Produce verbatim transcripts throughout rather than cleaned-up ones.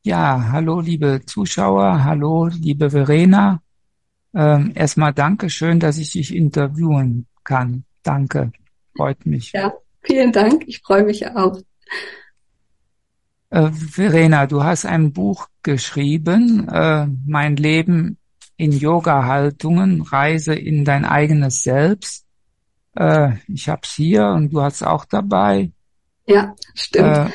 Ja, hallo liebe Zuschauer, hallo liebe Verena. Ähm, erstmal danke schön, dass ich dich interviewen kann. Danke, freut mich. Ja, vielen Dank. Ich freue mich auch. Äh, Verena, du hast ein Buch geschrieben, äh, Mein Leben in Yoga-Haltungen, Reise in dein eigenes Selbst. Äh, ich hab's hier und du hast auch dabei. Ja, stimmt. Äh,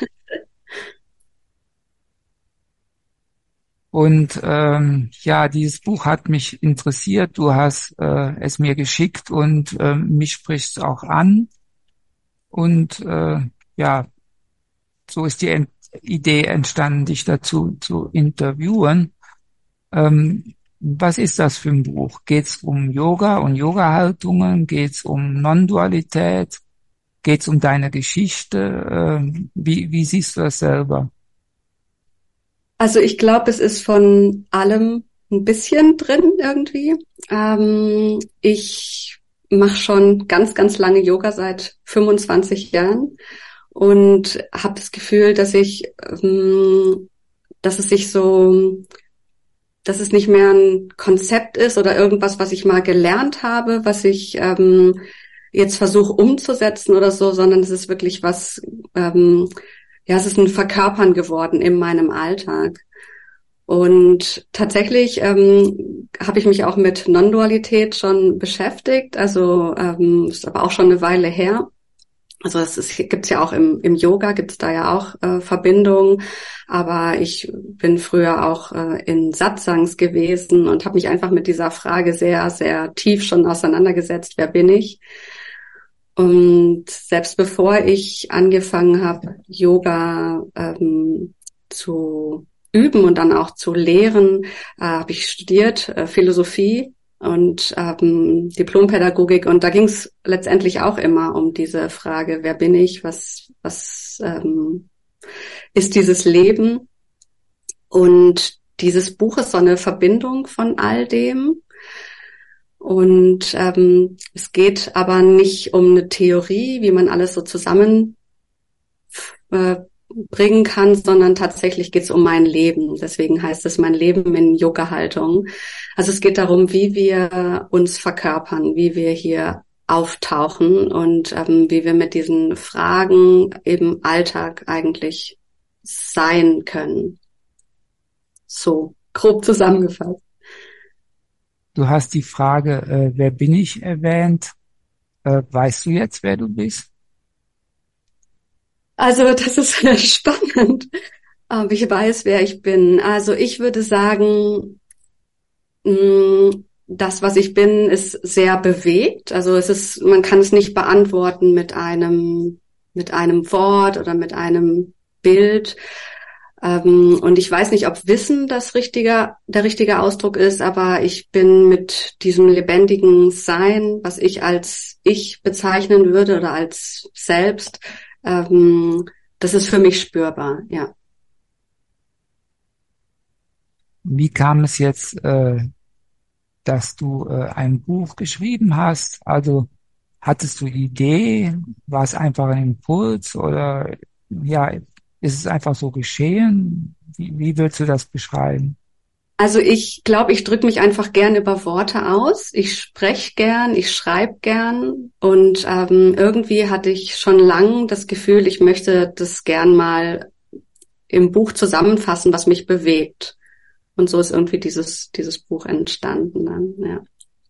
Und ähm, ja, dieses Buch hat mich interessiert. Du hast äh, es mir geschickt und ähm, mich spricht es auch an. Und äh, ja, so ist die Ent Idee entstanden, dich dazu zu interviewen. Ähm, Was ist das für ein Buch? Geht es um Yoga und Yoga-Haltungen? Geht es um Non-Dualität? Geht es um deine Geschichte? Ähm, wie, wie siehst du das selber? Also ich glaube, es ist von allem ein bisschen drin irgendwie. Ähm, ich mache schon ganz, ganz lange Yoga seit fünfundzwanzig Jahren und habe das Gefühl, dass ich, ähm, dass es sich so, dass es nicht mehr ein Konzept ist oder irgendwas, was ich mal gelernt habe, was ich ähm, jetzt versuche umzusetzen oder so, sondern es ist wirklich was, ähm, ja, es ist ein Verkörpern geworden in meinem Alltag. Und tatsächlich ähm, habe ich mich auch mit Non-Dualität schon beschäftigt, also ähm, ist aber auch schon eine Weile her. Also es ist, gibt's ja auch im, im Yoga, gibt's da ja auch äh, Verbindungen. Aber ich bin früher auch äh, in Satsangs gewesen und habe mich einfach mit dieser Frage sehr, sehr tief schon auseinandergesetzt, wer bin ich? Und selbst bevor ich angefangen habe, Yoga ähm, zu üben und dann auch zu lehren, äh, habe ich studiert äh, Philosophie und ähm, Diplompädagogik. Und da ging es letztendlich auch immer um diese Frage, wer bin ich, was, was ähm, ist dieses Leben? Und dieses Buch ist so eine Verbindung von all dem. Und ähm, es geht aber nicht um eine Theorie, wie man alles so zusammen äh, bringen kann, sondern tatsächlich geht es um mein Leben. Deswegen heißt es mein Leben in Yoga-Haltung. Also es geht darum, wie wir uns verkörpern, wie wir hier auftauchen und ähm, wie wir mit diesen Fragen im Alltag eigentlich sein können. So grob zusammengefasst. Du hast die Frage, äh, wer bin ich, erwähnt. Äh, weißt du jetzt, wer du bist? Also das ist spannend. Aber ich weiß, wer ich bin. Also ich würde sagen, mh, das, was ich bin, ist sehr bewegt. Also es ist, man kann es nicht beantworten mit einem, mit einem Wort oder mit einem Bild. Ähm, und ich weiß nicht, ob Wissen das richtige, der richtige Ausdruck ist, aber ich bin mit diesem lebendigen Sein, was ich als ich bezeichnen würde oder als selbst, ähm, das ist für mich spürbar, ja. Wie kam es jetzt, äh, dass du äh, ein Buch geschrieben hast? Also hattest du Idee? War es einfach ein Impuls oder ja, ist es einfach so geschehen? Wie, wie willst du das beschreiben? Also ich glaube, ich drücke mich einfach gern über Worte aus. Ich spreche gern, ich schreibe gern und ähm, irgendwie hatte ich schon lang das Gefühl, ich möchte das gern mal im Buch zusammenfassen, was mich bewegt. Und so ist irgendwie dieses dieses Buch entstanden dann, ja.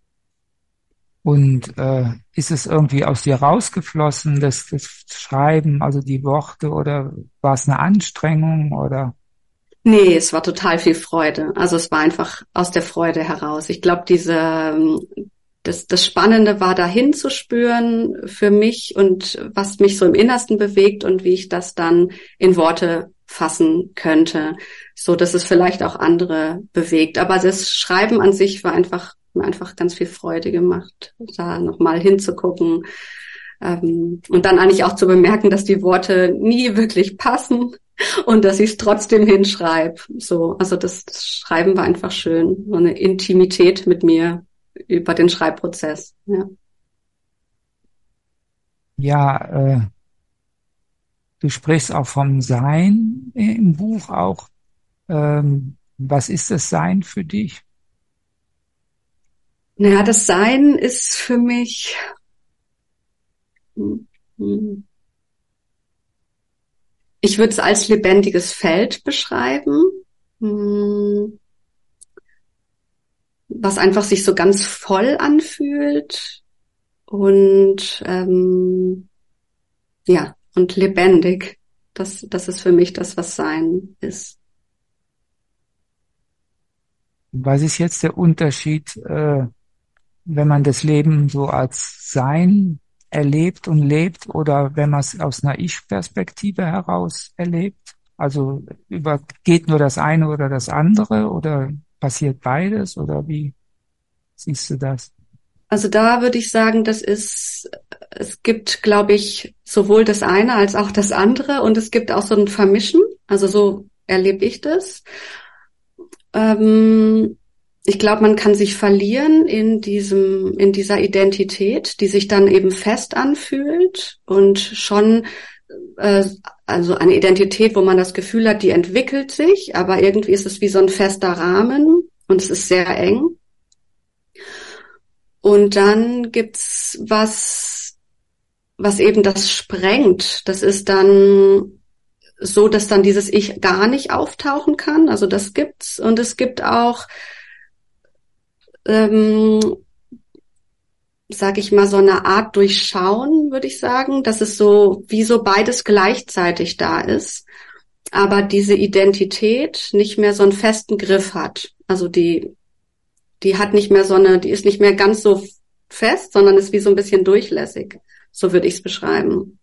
Und äh, ist es irgendwie aus dir rausgeflossen, das, das Schreiben, also die Worte, oder war es eine Anstrengung oder? Nee, es war total viel Freude. Also es war einfach aus der Freude heraus. Ich glaube, diese ähm, das, das Spannende war, dahin zu spüren für mich und was mich so im Innersten bewegt und wie ich das dann in Worte fassen könnte, so dass es vielleicht auch andere bewegt. Aber das Schreiben an sich war einfach mir einfach ganz viel Freude gemacht, da nochmal hinzugucken, ähm, und dann eigentlich auch zu bemerken, dass die Worte nie wirklich passen und dass ich es trotzdem hinschreibe. So, also das, das Schreiben war einfach schön, so eine Intimität mit mir über den Schreibprozess. Ja. Ja, äh, du sprichst auch vom Sein im Buch auch. Ähm, was ist das Sein für dich? Naja, das Sein ist für mich, hm, hm, ich würde es als lebendiges Feld beschreiben, hm, was einfach sich so ganz voll anfühlt und ähm, ja, und lebendig. Das, das ist für mich das, was Sein ist. Was ist jetzt der Unterschied, äh, wenn man das Leben so als Sein erlebt und lebt oder wenn man es aus einer Ich-Perspektive heraus erlebt? Also über, geht nur das eine oder das andere oder passiert beides oder wie siehst du das? Also da würde ich sagen, das ist, es gibt, glaube ich, sowohl das eine als auch das andere und es gibt auch so ein Vermischen. Also so erlebe ich das. Ähm, ich glaube, man kann sich verlieren in diesem, in dieser Identität, die sich dann eben fest anfühlt und schon, äh, also eine Identität, wo man das Gefühl hat, die entwickelt sich, aber irgendwie ist es wie so ein fester Rahmen und es ist sehr eng. Und dann gibt's was, was eben das sprengt. Das ist dann so, dass dann dieses Ich gar nicht auftauchen kann. Also das gibt's. Und es gibt auch, ähm, sag ich mal, so eine Art Durchschauen, würde ich sagen, dass es so, wie so beides gleichzeitig da ist. Aber diese Identität nicht mehr so einen festen Griff hat. Also die Die hat nicht mehr so eine, die ist nicht mehr ganz so fest, sondern ist wie so ein bisschen durchlässig. So würde ich es beschreiben.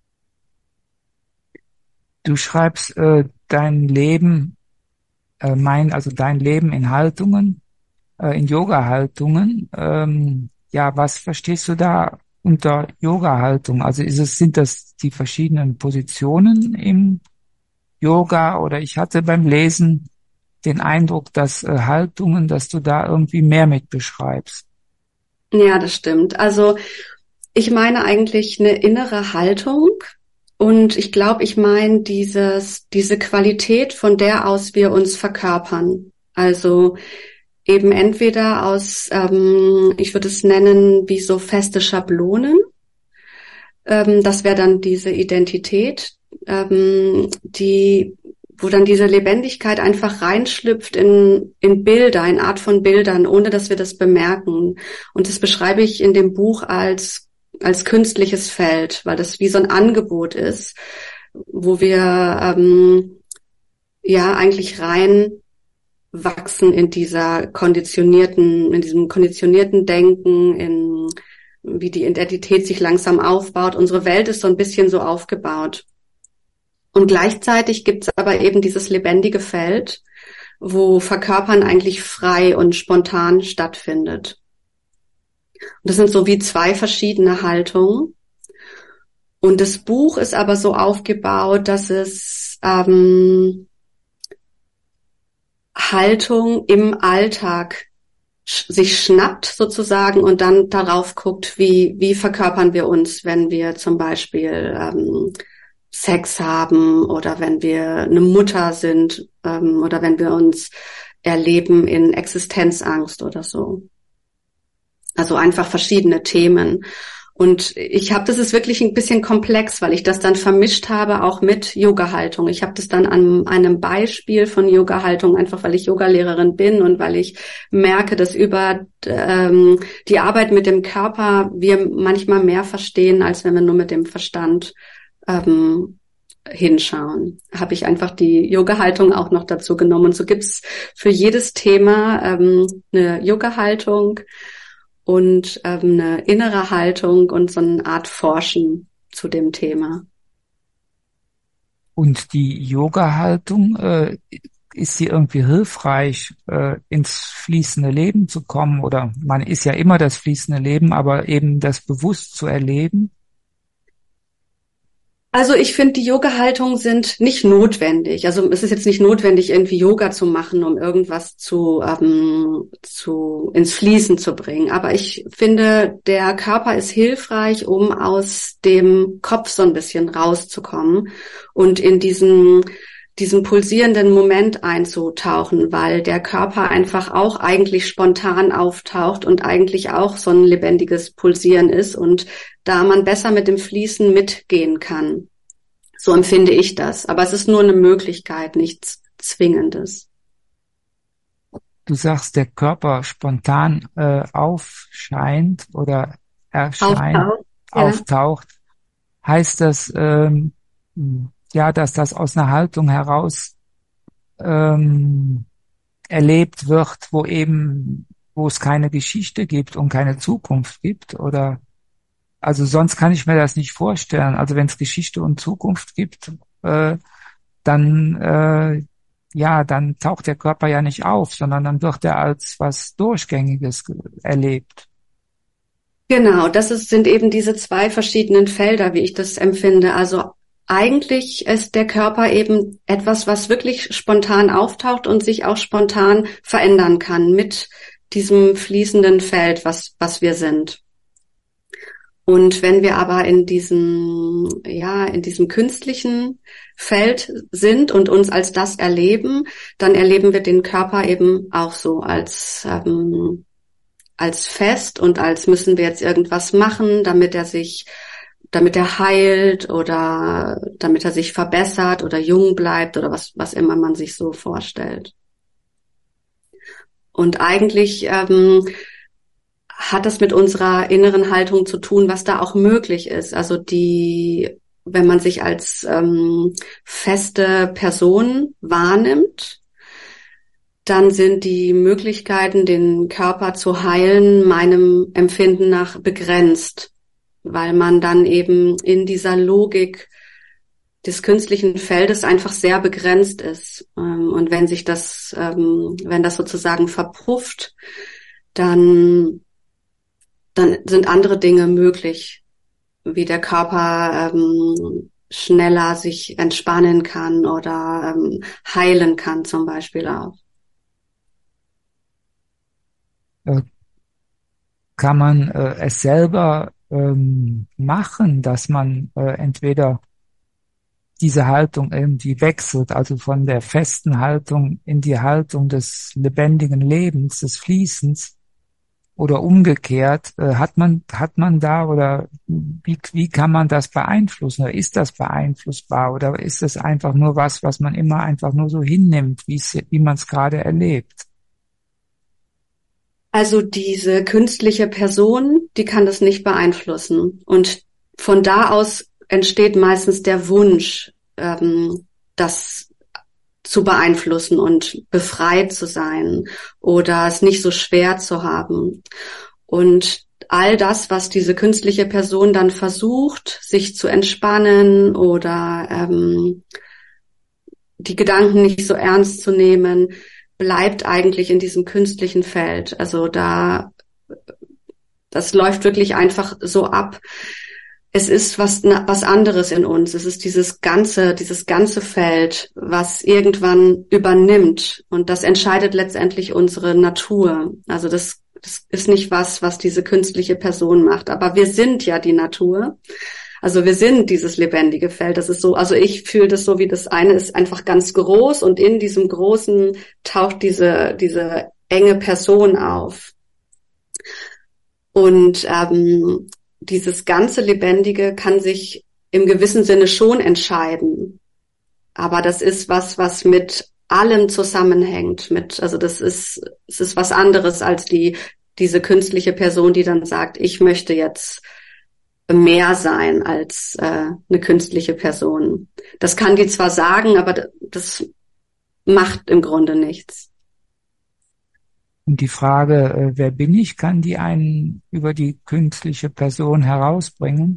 Du schreibst äh, dein Leben, äh, mein, also dein Leben in Haltungen, äh, in Yoga-Haltungen. Ähm, ja, was verstehst du da unter Yoga-Haltung? Also ist es, sind das die verschiedenen Positionen im Yoga oder ich hatte beim Lesen den Eindruck, dass äh, Haltungen, dass du da irgendwie mehr mit beschreibst. Ja, das stimmt. Also ich meine eigentlich eine innere Haltung und ich glaube, ich meine dieses, diese Qualität, von der aus wir uns verkörpern. Also eben entweder aus, ähm, ich würde es nennen, wie so feste Schablonen. Ähm, das wäre dann diese Identität, ähm, die, wo dann diese Lebendigkeit einfach reinschlüpft in, in Bilder, in Art von Bildern, ohne dass wir das bemerken. Und das beschreibe ich in dem Buch als, als künstliches Feld, weil das wie so ein Angebot ist, wo wir, ähm, ja, eigentlich rein wachsen in dieser konditionierten, in diesem konditionierten Denken, in wie die Identität sich langsam aufbaut. Unsere Welt ist so ein bisschen so aufgebaut. Und gleichzeitig gibt es aber eben dieses lebendige Feld, wo Verkörpern eigentlich frei und spontan stattfindet. Und das sind so wie zwei verschiedene Haltungen. Und das Buch ist aber so aufgebaut, dass es ähm, Haltung im Alltag sich schnappt sozusagen und dann darauf guckt, wie wie verkörpern wir uns, wenn wir zum Beispiel ähm, Sex haben oder wenn wir eine Mutter sind ähm, oder wenn wir uns erleben in Existenzangst oder so. Also einfach verschiedene Themen. Und ich habe, das ist wirklich ein bisschen komplex, weil ich das dann vermischt habe, auch mit Yoga-Haltung. Ich habe das dann an einem Beispiel von Yoga-Haltung, einfach weil ich Yogalehrerin bin und weil ich merke, dass über ähm, die Arbeit mit dem Körper wir manchmal mehr verstehen, als wenn wir nur mit dem Verstand ähm, hinschauen. Habe ich einfach die Yoga-Haltung auch noch dazu genommen. Und so gibt's für jedes Thema ähm, eine Yoga-Haltung und ähm, eine innere Haltung und so eine Art Forschen zu dem Thema. Und die Yoga-Haltung, äh, ist sie irgendwie hilfreich, äh, ins fließende Leben zu kommen? Oder man ist ja immer das fließende Leben, aber eben das bewusst zu erleben? Also ich finde, die Yoga-Haltungen sind nicht notwendig. Also es ist jetzt nicht notwendig, irgendwie Yoga zu machen, um irgendwas zu, ähm, zu ins Fließen zu bringen. Aber ich finde, der Körper ist hilfreich, um aus dem Kopf so ein bisschen rauszukommen und in diesen diesen pulsierenden Moment einzutauchen, weil der Körper einfach auch eigentlich spontan auftaucht und eigentlich auch so ein lebendiges Pulsieren ist und da man besser mit dem Fließen mitgehen kann. So empfinde ich das. Aber es ist nur eine Möglichkeit, nichts Zwingendes. Du sagst, der Körper spontan äh, aufscheint oder erscheint, Auftaucht, ja. auftaucht. Heißt das, ähm, ja, dass das aus einer Haltung heraus ähm, erlebt wird, wo eben, wo es keine Geschichte gibt und keine Zukunft gibt? Oder also sonst kann ich mir das nicht vorstellen. Also wenn es Geschichte und Zukunft gibt, äh, dann äh, ja, dann taucht der Körper ja nicht auf, sondern dann wird er als was Durchgängiges erlebt. Genau, das ist, sind eben diese zwei verschiedenen Felder, wie ich das empfinde. Also eigentlich ist der Körper eben etwas, was wirklich spontan auftaucht und sich auch spontan verändern kann mit diesem fließenden Feld, was, was wir sind. Und wenn wir aber in diesem, ja, in diesem künstlichen Feld sind und uns als das erleben, dann erleben wir den Körper eben auch so als, ähm, als fest und als müssen wir jetzt irgendwas machen, damit er sich, damit er heilt oder damit er sich verbessert oder jung bleibt oder was, was immer man sich so vorstellt. Und eigentlich, ähm, hat das mit unserer inneren Haltung zu tun, was da auch möglich ist. Also die, wenn man sich als ähm, feste Person wahrnimmt, dann sind die Möglichkeiten, den Körper zu heilen, meinem Empfinden nach begrenzt, weil man dann eben in dieser Logik des künstlichen Feldes einfach sehr begrenzt ist. Und wenn sich das, wenn das sozusagen verpufft, dann dann sind andere Dinge möglich, wie der Körper ähm, schneller sich entspannen kann oder ähm, heilen kann zum Beispiel auch. Äh, kann man äh, es selber ähm, machen, dass man äh, entweder diese Haltung irgendwie wechselt, also von der festen Haltung in die Haltung des lebendigen Lebens, des Fließens, oder umgekehrt, äh, hat man, hat man da oder wie, wie kann man das beeinflussen? Oder ist das beeinflussbar? Oder ist es einfach nur was, was man immer einfach nur so hinnimmt, wie es, wie man es gerade erlebt? Also diese künstliche Person, die kann das nicht beeinflussen. Und von da aus entsteht meistens der Wunsch, ähm, das zu beeinflussen und befreit zu sein oder es nicht so schwer zu haben. Und all das, was diese künstliche Person dann versucht, sich zu entspannen oder ähm, die Gedanken nicht so ernst zu nehmen, bleibt eigentlich in diesem künstlichen Feld. Also da, das läuft wirklich einfach so ab. Es ist was, was anderes in uns. Es ist dieses ganze, dieses ganze Feld, was irgendwann übernimmt. Und das entscheidet letztendlich unsere Natur. Also das, das ist nicht was, was diese künstliche Person macht. Aber wir sind ja die Natur. Also wir sind dieses lebendige Feld. Das ist so, also ich fühle das so, wie das eine ist einfach ganz groß und in diesem Großen taucht diese, diese enge Person auf. Und, ähm, dieses ganze Lebendige kann sich im gewissen Sinne schon entscheiden. Aber das ist was, was mit allem zusammenhängt. Mit, also das ist, es ist was anderes als die, diese künstliche Person, die dann sagt, ich möchte jetzt mehr sein als äh, eine künstliche Person. Das kann die zwar sagen, aber das macht im Grunde nichts. Und die Frage, äh, wer bin ich, kann die einen über die künstliche Person herausbringen?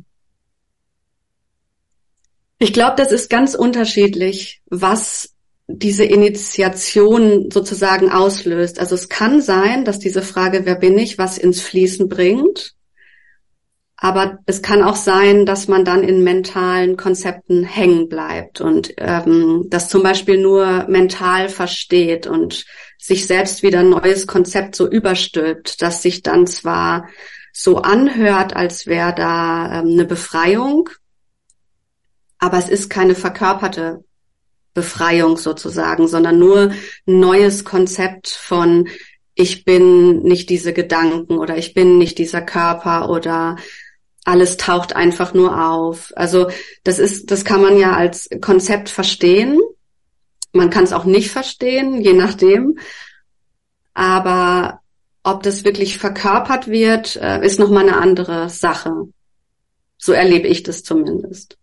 Ich glaube, das ist ganz unterschiedlich, was diese Initiation sozusagen auslöst. Also es kann sein, dass diese Frage, wer bin ich, was ins Fließen bringt. Aber es kann auch sein, dass man dann in mentalen Konzepten hängen bleibt und ähm, das zum Beispiel nur mental versteht und sich selbst wieder ein neues Konzept so überstülpt, das sich dann zwar so anhört, als wäre da ähm, eine Befreiung, aber es ist keine verkörperte Befreiung sozusagen, sondern nur ein neues Konzept von ich bin nicht diese Gedanken oder ich bin nicht dieser Körper oder alles taucht einfach nur auf. Also das ist, das kann man ja als Konzept verstehen. Man kann es auch nicht verstehen, je nachdem. Aber ob das wirklich verkörpert wird, ist nochmal eine andere Sache. So erlebe ich das zumindest.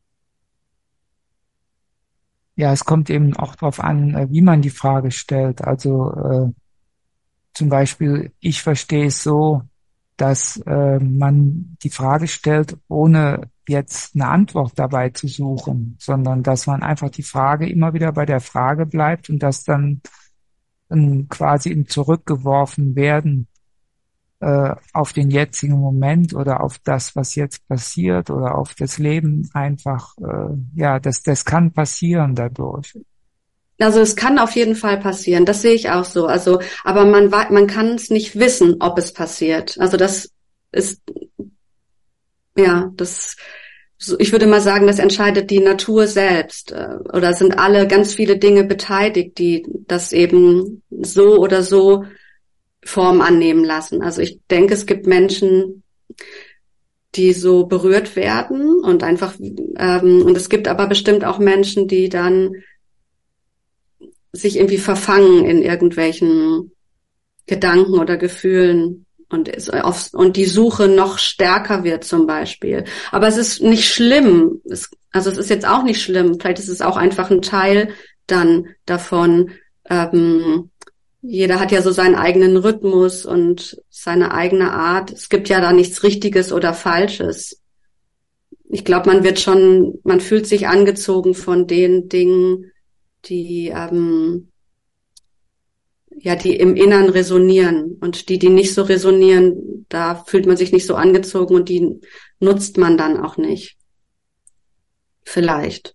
Ja, es kommt eben auch darauf an, wie man die Frage stellt. Also äh, zum Beispiel, ich verstehe es so, dass äh, man die Frage stellt, ohne jetzt eine Antwort dabei zu suchen, sondern dass man einfach die Frage immer wieder bei der Frage bleibt und dass dann, dann quasi im Zurückgeworfen werden äh, auf den jetzigen Moment oder auf das, was jetzt passiert oder auf das Leben einfach, äh, ja, das, das kann passieren dadurch. Also es kann auf jeden Fall passieren, das sehe ich auch so. Also, aber man man kann es nicht wissen, ob es passiert. Also das ist, ja, das, ich würde mal sagen, das entscheidet die Natur selbst. Oder sind alle ganz viele Dinge beteiligt, die das eben so oder so Form annehmen lassen. Also ich denke, es gibt Menschen, die so berührt werden und einfach, ähm, und es gibt aber bestimmt auch Menschen, die dann sich irgendwie verfangen in irgendwelchen Gedanken oder Gefühlen und und die Suche noch stärker wird zum Beispiel. Aber es ist nicht schlimm. Es, also es ist jetzt auch nicht schlimm. Vielleicht ist es auch einfach ein Teil dann davon. Ähm, jeder hat ja so seinen eigenen Rhythmus und seine eigene Art. Es gibt ja da nichts Richtiges oder Falsches. Ich glaube, man wird schon, man fühlt sich angezogen von den Dingen, die ähm, ja, die im Innern resonieren, und die, die nicht so resonieren, da fühlt man sich nicht so angezogen und die nutzt man dann auch nicht. Vielleicht.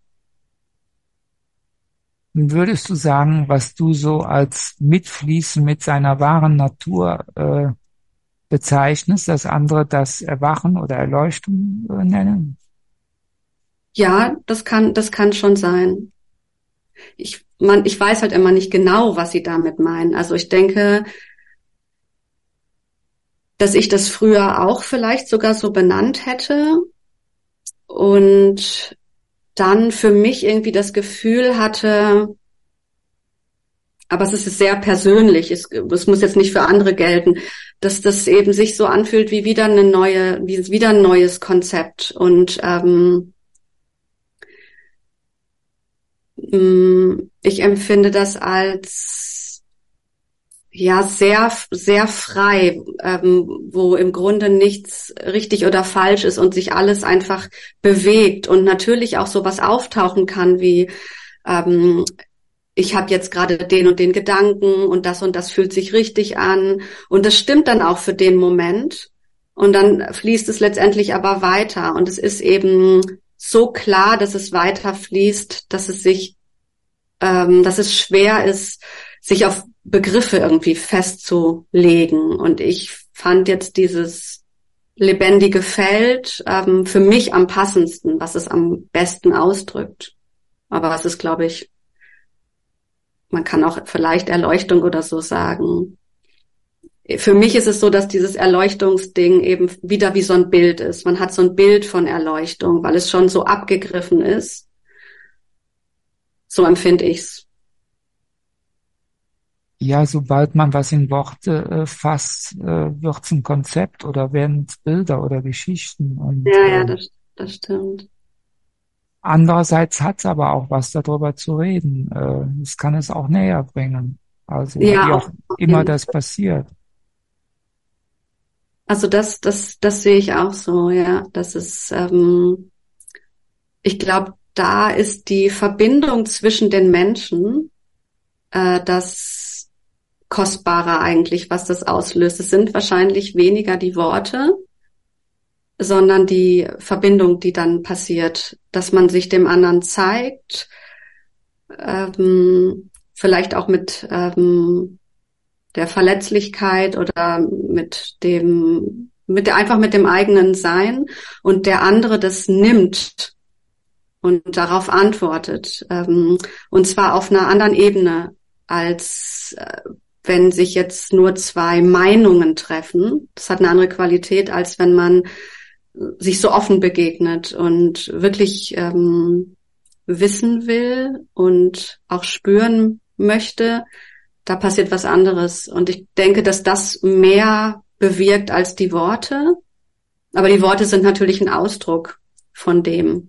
Würdest du sagen, was du so als Mitfließen mit seiner wahren Natur äh, bezeichnest, dass andere das Erwachen oder Erleuchtung äh, nennen? Ja, das kann, das kann schon sein. Ich, man, ich weiß halt immer nicht genau, was sie damit meinen. Also ich denke, dass ich das früher auch vielleicht sogar so benannt hätte und dann für mich irgendwie das Gefühl hatte, aber es ist sehr persönlich, es, es muss jetzt nicht für andere gelten, dass das eben sich so anfühlt wie wieder eine neue, wie wieder ein neues Konzept. Und ähm, ich empfinde das als ja sehr sehr frei, ähm, wo im Grunde nichts richtig oder falsch ist und sich alles einfach bewegt und natürlich auch sowas auftauchen kann wie ähm, ich habe jetzt gerade den und den Gedanken und das und das fühlt sich richtig an und das stimmt dann auch für den Moment und dann fließt es letztendlich aber weiter und es ist eben so klar, dass es weiter fließt, dass es sich, ähm, dass es schwer ist, sich auf Begriffe irgendwie festzulegen. Und ich fand jetzt dieses lebendige Feld ähm, für mich am passendsten, was es am besten ausdrückt. Aber was ist, glaube ich, man kann auch vielleicht Erleuchtung oder so sagen. Für mich ist es so, dass dieses Erleuchtungsding eben wieder wie so ein Bild ist. Man hat so ein Bild von Erleuchtung, weil es schon so abgegriffen ist. So empfinde ich's. Ja, sobald man was in Worte äh, fasst, äh, wird's ein Konzept oder werden's Bilder oder Geschichten. Und Ja, ja, äh, das, das stimmt. andererseits hat's aber auch was darüber zu reden. Äh, es kann es auch näher bringen. Also wie Ja, auch auf, auf immer jeden das Fall. passiert. Also das, das, das sehe ich auch so, ja. Das ist, ähm, ich glaube, da ist die Verbindung zwischen den Menschen, äh, das Kostbare eigentlich, was das auslöst. Es sind wahrscheinlich weniger die Worte, sondern die Verbindung, die dann passiert, dass man sich dem anderen zeigt, ähm, vielleicht auch mit ähm, der Verletzlichkeit oder mit dem, mit der, einfach mit dem eigenen Sein und der andere das nimmt und darauf antwortet. Ähm, und zwar auf einer anderen Ebene, als äh, wenn sich jetzt nur zwei Meinungen treffen. Das hat eine andere Qualität, als wenn man sich so offen begegnet und wirklich ähm, wissen will und auch spüren möchte. Da passiert was anderes. Und ich denke, dass das mehr bewirkt als die Worte. Aber die Worte sind natürlich ein Ausdruck von dem.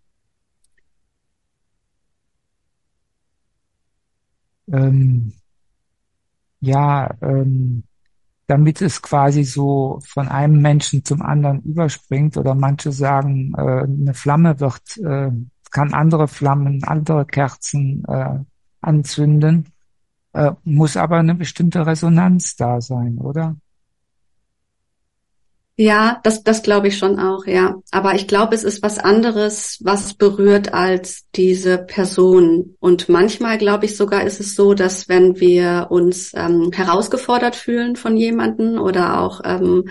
Ähm, ja, ähm, damit es quasi so von einem Menschen zum anderen überspringt, oder manche sagen, äh, eine Flamme wird, äh, kann andere Flammen, andere Kerzen äh, anzünden, äh, muss aber eine bestimmte Resonanz da sein, oder? Ja, das, das glaube ich schon auch, ja. Aber ich glaube, es ist was anderes, was berührt als diese Person. Und manchmal, glaube ich, sogar ist es so, dass wenn wir uns ähm, herausgefordert fühlen von jemandem oder auch ähm,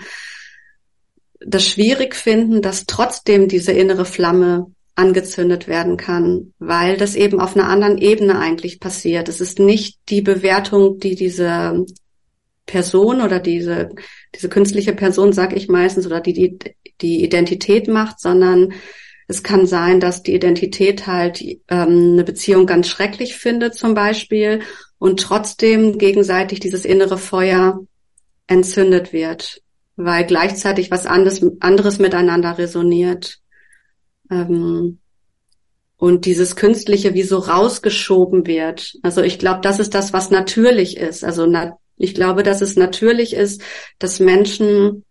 das schwierig finden, dass trotzdem diese innere Flamme angezündet werden kann, weil das eben auf einer anderen Ebene eigentlich passiert. Es ist nicht die Bewertung, die diese Person oder diese diese künstliche Person, sag ich meistens, oder die die die Identität macht, sondern es kann sein, dass die Identität halt ähm, eine Beziehung ganz schrecklich findet zum Beispiel und trotzdem gegenseitig dieses innere Feuer entzündet wird, weil gleichzeitig was anderes, anderes miteinander resoniert. Ähm, und dieses Künstliche wie so rausgeschoben wird. Also ich glaube, das ist das, was natürlich ist. Also na, ich glaube, dass es natürlich ist, dass Menschen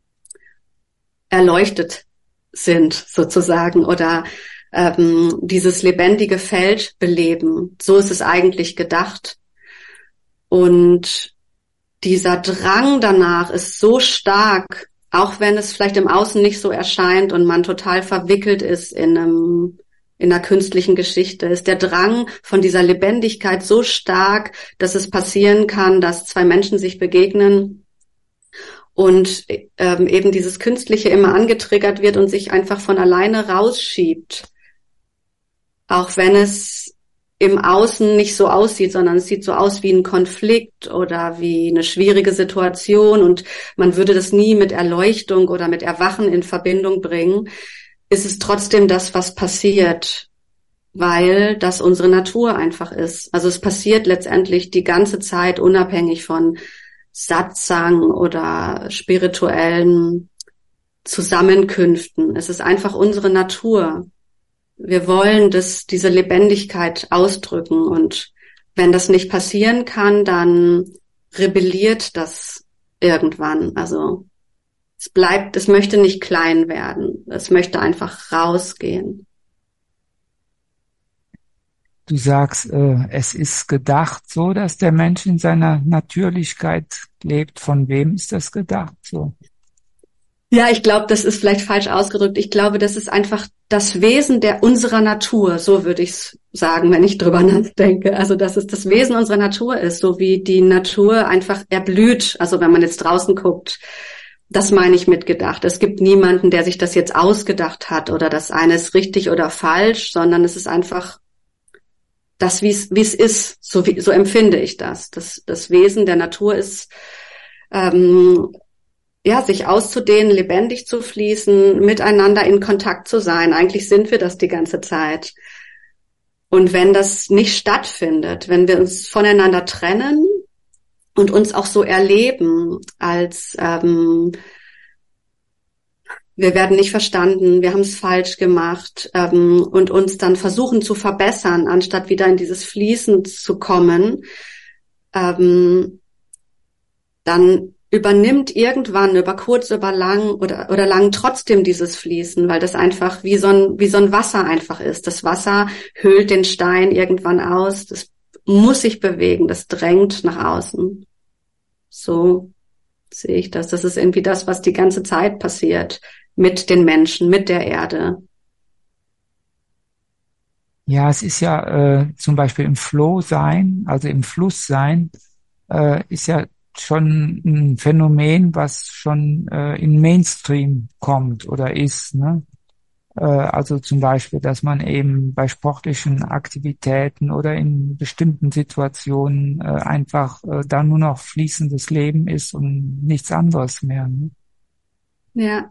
erleuchtet sind sozusagen oder ähm, dieses lebendige Feld beleben. So ist es eigentlich gedacht. Und dieser Drang danach ist so stark, auch wenn es vielleicht im Außen nicht so erscheint und man total verwickelt ist in einem in einer künstlichen Geschichte, ist der Drang von dieser Lebendigkeit so stark, dass es passieren kann, dass zwei Menschen sich begegnen und ähm, eben dieses Künstliche immer angetriggert wird und sich einfach von alleine rausschiebt. Auch wenn es im Außen nicht so aussieht, sondern es sieht so aus wie ein Konflikt oder wie eine schwierige Situation und man würde das nie mit Erleuchtung oder mit Erwachen in Verbindung bringen, ist es trotzdem das, was passiert, weil das unsere Natur einfach ist. Also es passiert letztendlich die ganze Zeit unabhängig von Satsang oder spirituellen Zusammenkünften. Es ist einfach unsere Natur. Wir wollen das, diese Lebendigkeit ausdrücken und wenn das nicht passieren kann, dann rebelliert das irgendwann. Also es bleibt, es möchte nicht klein werden. Es möchte einfach rausgehen. Du sagst, äh, es ist gedacht so, dass der Mensch in seiner Natürlichkeit lebt. Von wem ist das gedacht so? Ja, ich glaube, das ist vielleicht falsch ausgedrückt. Ich glaube, das ist einfach das Wesen der unserer Natur. So würde ich es sagen, wenn ich drüber nachdenke. Also, dass es das Wesen unserer Natur ist, so wie die Natur einfach erblüht. Also, wenn man jetzt draußen guckt, das meine ich mit gedacht. Es gibt niemanden, der sich das jetzt ausgedacht hat oder das eine ist richtig oder falsch, sondern es ist einfach das, wie es wie es ist. So wie so empfinde ich das. Das das Wesen der Natur ist ähm, ja, sich auszudehnen, lebendig zu fließen, miteinander in Kontakt zu sein. Eigentlich sind wir das die ganze Zeit. Und wenn das nicht stattfindet, wenn wir uns voneinander trennen und uns auch so erleben, als ähm, wir werden nicht verstanden, wir haben es falsch gemacht ähm, und uns dann versuchen zu verbessern, anstatt wieder in dieses Fließen zu kommen, ähm, dann übernimmt irgendwann über kurz, über lang oder oder lang trotzdem dieses Fließen, weil das einfach wie so ein wie so ein Wasser einfach ist. Das Wasser höhlt den Stein irgendwann aus. Das muss sich bewegen. Das drängt nach außen. So sehe ich das. Das ist irgendwie das, was die ganze Zeit passiert mit den Menschen, mit der Erde. Ja, es ist ja äh, zum Beispiel im Flow sein, also im Fluss sein, äh, ist ja schon ein Phänomen, was schon äh, in Mainstream kommt oder ist, ne? Äh, also zum Beispiel, dass man eben bei sportlichen Aktivitäten oder in bestimmten Situationen äh, einfach äh, da nur noch fließendes Leben ist und nichts anderes mehr. Ne? Ja,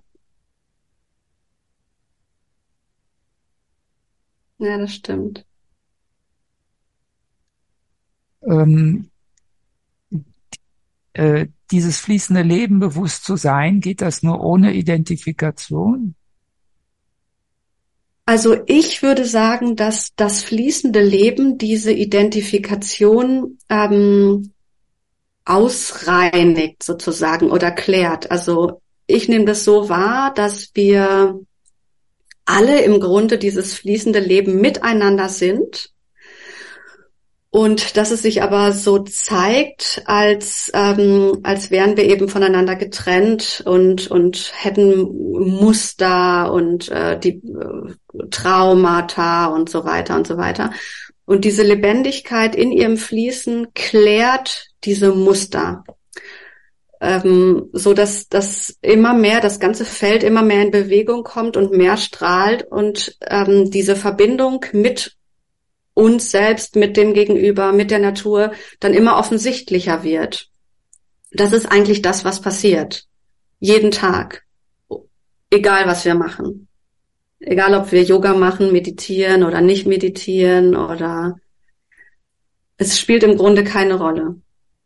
ja, das stimmt. Ähm, äh, dieses fließende Leben bewusst zu sein, geht das nur ohne Identifikation? Also ich würde sagen, dass das fließende Leben diese Identifikation ähm, ausreinigt sozusagen oder klärt. Also ich nehme das so wahr, dass wir alle im Grunde dieses fließende Leben miteinander sind und dass es sich aber so zeigt, als ähm, als wären wir eben voneinander getrennt und und hätten Muster und äh, die äh, Traumata und so weiter und so weiter. Und diese Lebendigkeit in ihrem Fließen klärt diese Muster, ähm, so dass das immer mehr, das ganze Feld immer mehr in Bewegung kommt und mehr strahlt und ähm, diese Verbindung mit uns selbst, mit dem Gegenüber, mit der Natur dann immer offensichtlicher wird. Das ist eigentlich das, was passiert. Jeden Tag. Egal, was wir machen. Egal, ob wir Yoga machen, meditieren oder nicht meditieren oder es spielt im Grunde keine Rolle.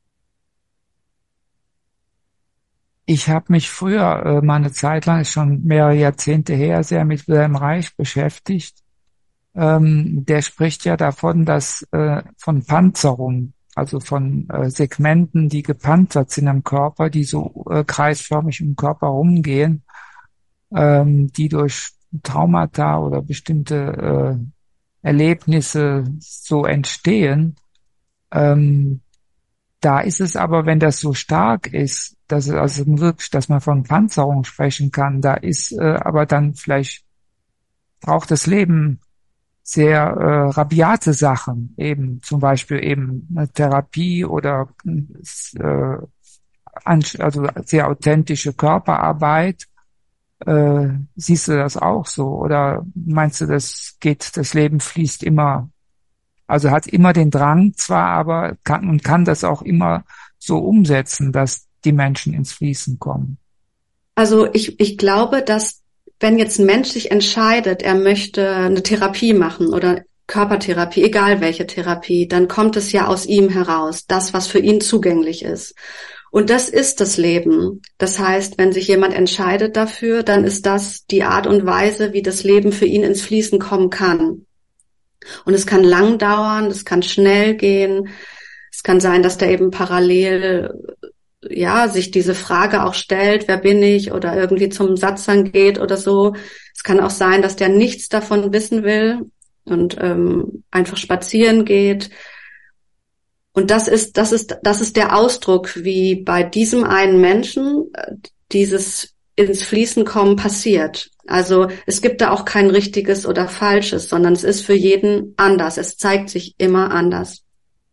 Ich habe mich früher, äh, mal eine Zeit lang, ist schon mehrere Jahrzehnte her, sehr mit Wilhelm Reich beschäftigt. Ähm, der spricht ja davon, dass äh, von Panzerung, also von äh, Segmenten, die gepanzert sind am Körper, die so äh, kreisförmig im Körper rumgehen, ähm, die durch Traumata oder bestimmte äh, Erlebnisse so entstehen. Ähm, da ist es aber, wenn das so stark ist, dass es also wirklich, dass man von Panzerung sprechen kann, da ist äh, aber dann vielleicht braucht das Leben sehr äh, rabiate Sachen, eben zum Beispiel eben eine Therapie oder äh, also sehr authentische Körperarbeit. Äh, siehst du das auch so? Oder meinst du, das geht, das Leben fließt immer, also hat immer den Drang zwar, aber kann und kann das auch immer so umsetzen, dass die Menschen ins Fließen kommen? Also ich, ich glaube, dass wenn jetzt ein Mensch sich entscheidet, er möchte eine Therapie machen oder Körpertherapie, egal welche Therapie, dann kommt es ja aus ihm heraus, das, was für ihn zugänglich ist. Und das ist das Leben. Das heißt, wenn sich jemand entscheidet dafür, dann ist das die Art und Weise, wie das Leben für ihn ins Fließen kommen kann. Und es kann lang dauern, es kann schnell gehen. Es kann sein, dass der eben parallel ja, sich diese Frage auch stellt, wer bin ich, oder irgendwie zum Satsang geht oder so. Es kann auch sein, dass der nichts davon wissen will und ähm, einfach spazieren geht. Und das ist, das ist, das ist der Ausdruck, wie bei diesem einen Menschen äh, dieses ins Fließen kommen passiert. Also es gibt da auch kein richtiges oder falsches, sondern es ist für jeden anders. Es zeigt sich immer anders.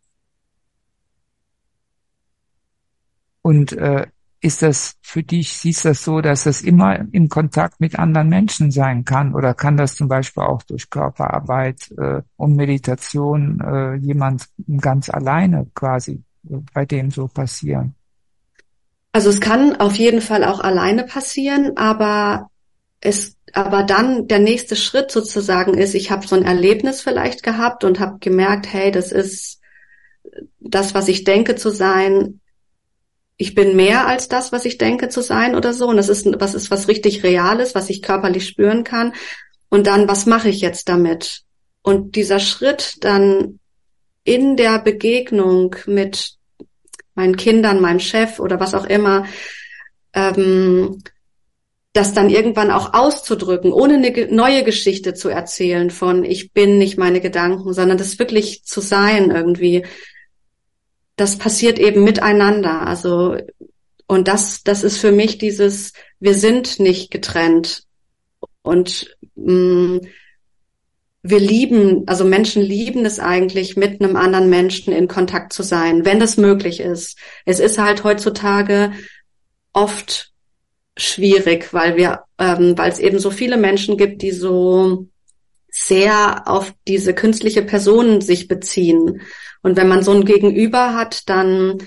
Und äh, ist das für dich, siehst du das so, dass das immer im Kontakt mit anderen Menschen sein kann? Oder kann das zum Beispiel auch durch Körperarbeit äh, und Meditation äh, jemand ganz alleine quasi äh, bei dem so passieren? Also es kann auf jeden Fall auch alleine passieren, aber es, aber dann der nächste Schritt sozusagen ist, ich habe so ein Erlebnis vielleicht gehabt und habe gemerkt, hey, das ist das, was ich denke zu sein. Ich bin mehr als das, was ich denke zu sein oder so. Und das ist was ist was richtig Reales, was ich körperlich spüren kann. Und dann, was mache ich jetzt damit? Und dieser Schritt dann in der Begegnung mit meinen Kindern, meinem Chef oder was auch immer, ähm, das dann irgendwann auch auszudrücken, ohne eine neue Geschichte zu erzählen von ich bin nicht meine Gedanken, sondern das wirklich zu sein irgendwie. Das passiert eben miteinander. Also, und das, das ist für mich dieses, wir sind nicht getrennt. Und mh, wir lieben, also Menschen lieben es eigentlich, mit einem anderen Menschen in Kontakt zu sein, wenn das möglich ist. Es ist halt heutzutage oft schwierig, weil wir ähm, weil es eben so viele Menschen gibt, die so sehr auf diese künstliche Person sich beziehen. Und wenn man so ein Gegenüber hat, dann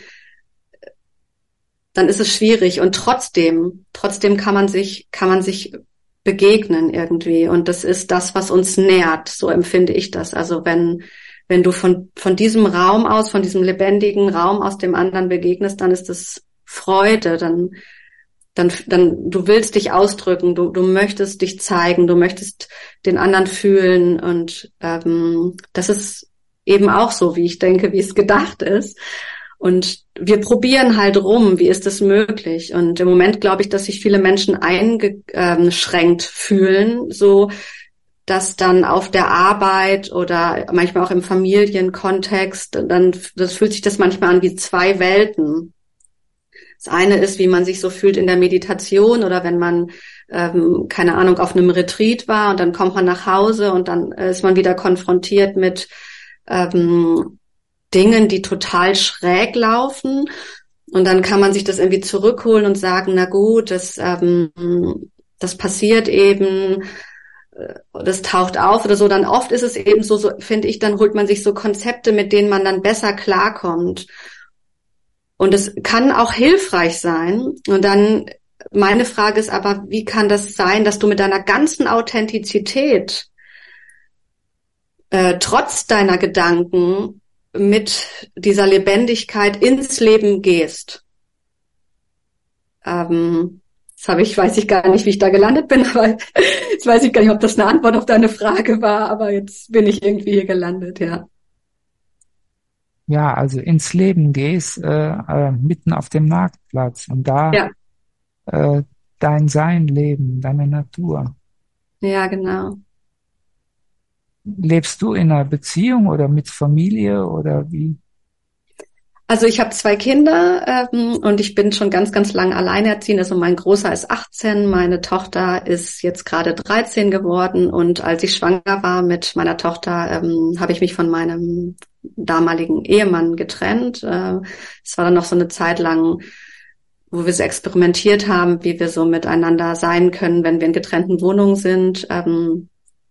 dann ist es schwierig. Und trotzdem, trotzdem kann man sich, kann man sich begegnen irgendwie. Und das ist das, was uns nährt. So empfinde ich das. Also wenn, wenn du von, von diesem Raum aus, von diesem lebendigen Raum aus dem anderen begegnest, dann ist das Freude, dann, dann, dann, du willst dich ausdrücken, du, du möchtest dich zeigen, du möchtest den anderen fühlen. Und, ähm, das ist eben auch so, wie ich denke, wie es gedacht ist. Und wir probieren halt rum, wie ist das möglich? Und im Moment glaube ich, dass sich viele Menschen eingeschränkt fühlen, so dass dann auf der Arbeit oder manchmal auch im Familienkontext, dann das fühlt sich das manchmal an wie zwei Welten. Das eine ist, wie man sich so fühlt in der Meditation oder wenn man, ähm, keine Ahnung, auf einem Retreat war und dann kommt man nach Hause und dann ist man wieder konfrontiert mit ähm, Dingen, die total schräg laufen. Und dann kann man sich das irgendwie zurückholen und sagen, na gut, das, ähm, das passiert eben, das taucht auf oder so. Dann oft ist es eben so, so, finde ich, dann holt man sich so Konzepte, mit denen man dann besser klarkommt. Und es kann auch hilfreich sein. Und dann, meine Frage ist aber, wie kann das sein, dass du mit deiner ganzen Authentizität, äh, trotz deiner Gedanken, mit dieser Lebendigkeit ins Leben gehst. Ähm, das habe ich, weiß ich gar nicht, wie ich da gelandet bin, aber jetzt weiß ich gar nicht, ob das eine Antwort auf deine Frage war, aber jetzt bin ich irgendwie hier gelandet, ja. Ja, also ins Leben gehst, äh, äh, mitten auf dem Marktplatz und da Ja, äh, dein Sein leben, deine Natur. ja, genau. Lebst du in einer Beziehung oder mit Familie oder wie? Also ich habe zwei Kinder ähm, und ich bin schon ganz, ganz lang alleinerziehend. Also mein Großer ist achtzehn, meine Tochter ist jetzt gerade dreizehn geworden. Und als ich schwanger war mit meiner Tochter, ähm, habe ich mich von meinem damaligen Ehemann getrennt. Äh, es war dann noch so eine Zeit lang, wo wir so experimentiert haben, wie wir so miteinander sein können, wenn wir in getrennten Wohnungen sind. Ähm,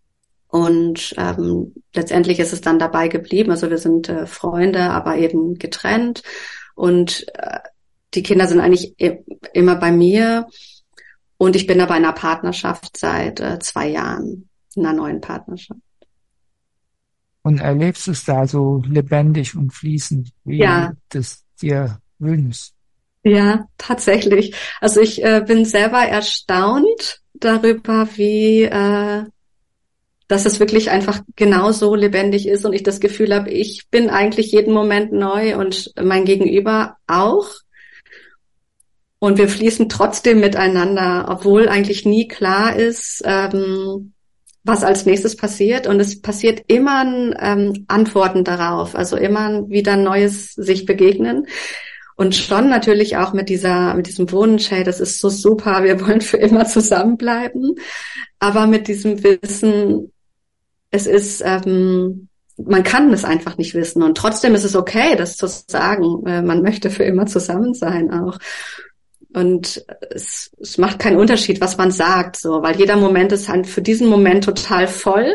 Und ähm, letztendlich ist es dann dabei geblieben. Also wir sind äh, Freunde, aber eben getrennt. Und äh, die Kinder sind eigentlich i- immer bei mir. Und ich bin aber in einer Partnerschaft seit äh, zwei Jahren, in einer neuen Partnerschaft. Und erlebst es da so lebendig und fließend, wie Ja, du das dir wünschst? ja, tatsächlich. Also ich äh, bin selber erstaunt darüber, wie äh, dass es wirklich einfach genauso lebendig ist und ich das Gefühl habe, ich bin eigentlich jeden Moment neu und mein Gegenüber auch. Und wir fließen trotzdem miteinander, obwohl eigentlich nie klar ist, ähm, was als nächstes passiert. Und es passiert immer ähm, Antworten darauf, also immer wieder Neues sich begegnen. Und schon natürlich auch mit dieser, mit diesem Wunsch, hey, das ist so super, wir wollen für immer zusammenbleiben. Aber mit diesem Wissen, es ist, ähm, man kann es einfach nicht wissen und trotzdem ist es okay, das zu sagen. Äh, man möchte für immer zusammen sein auch. Und es, es macht keinen Unterschied, was man sagt, so, weil jeder Moment ist halt für diesen Moment total voll.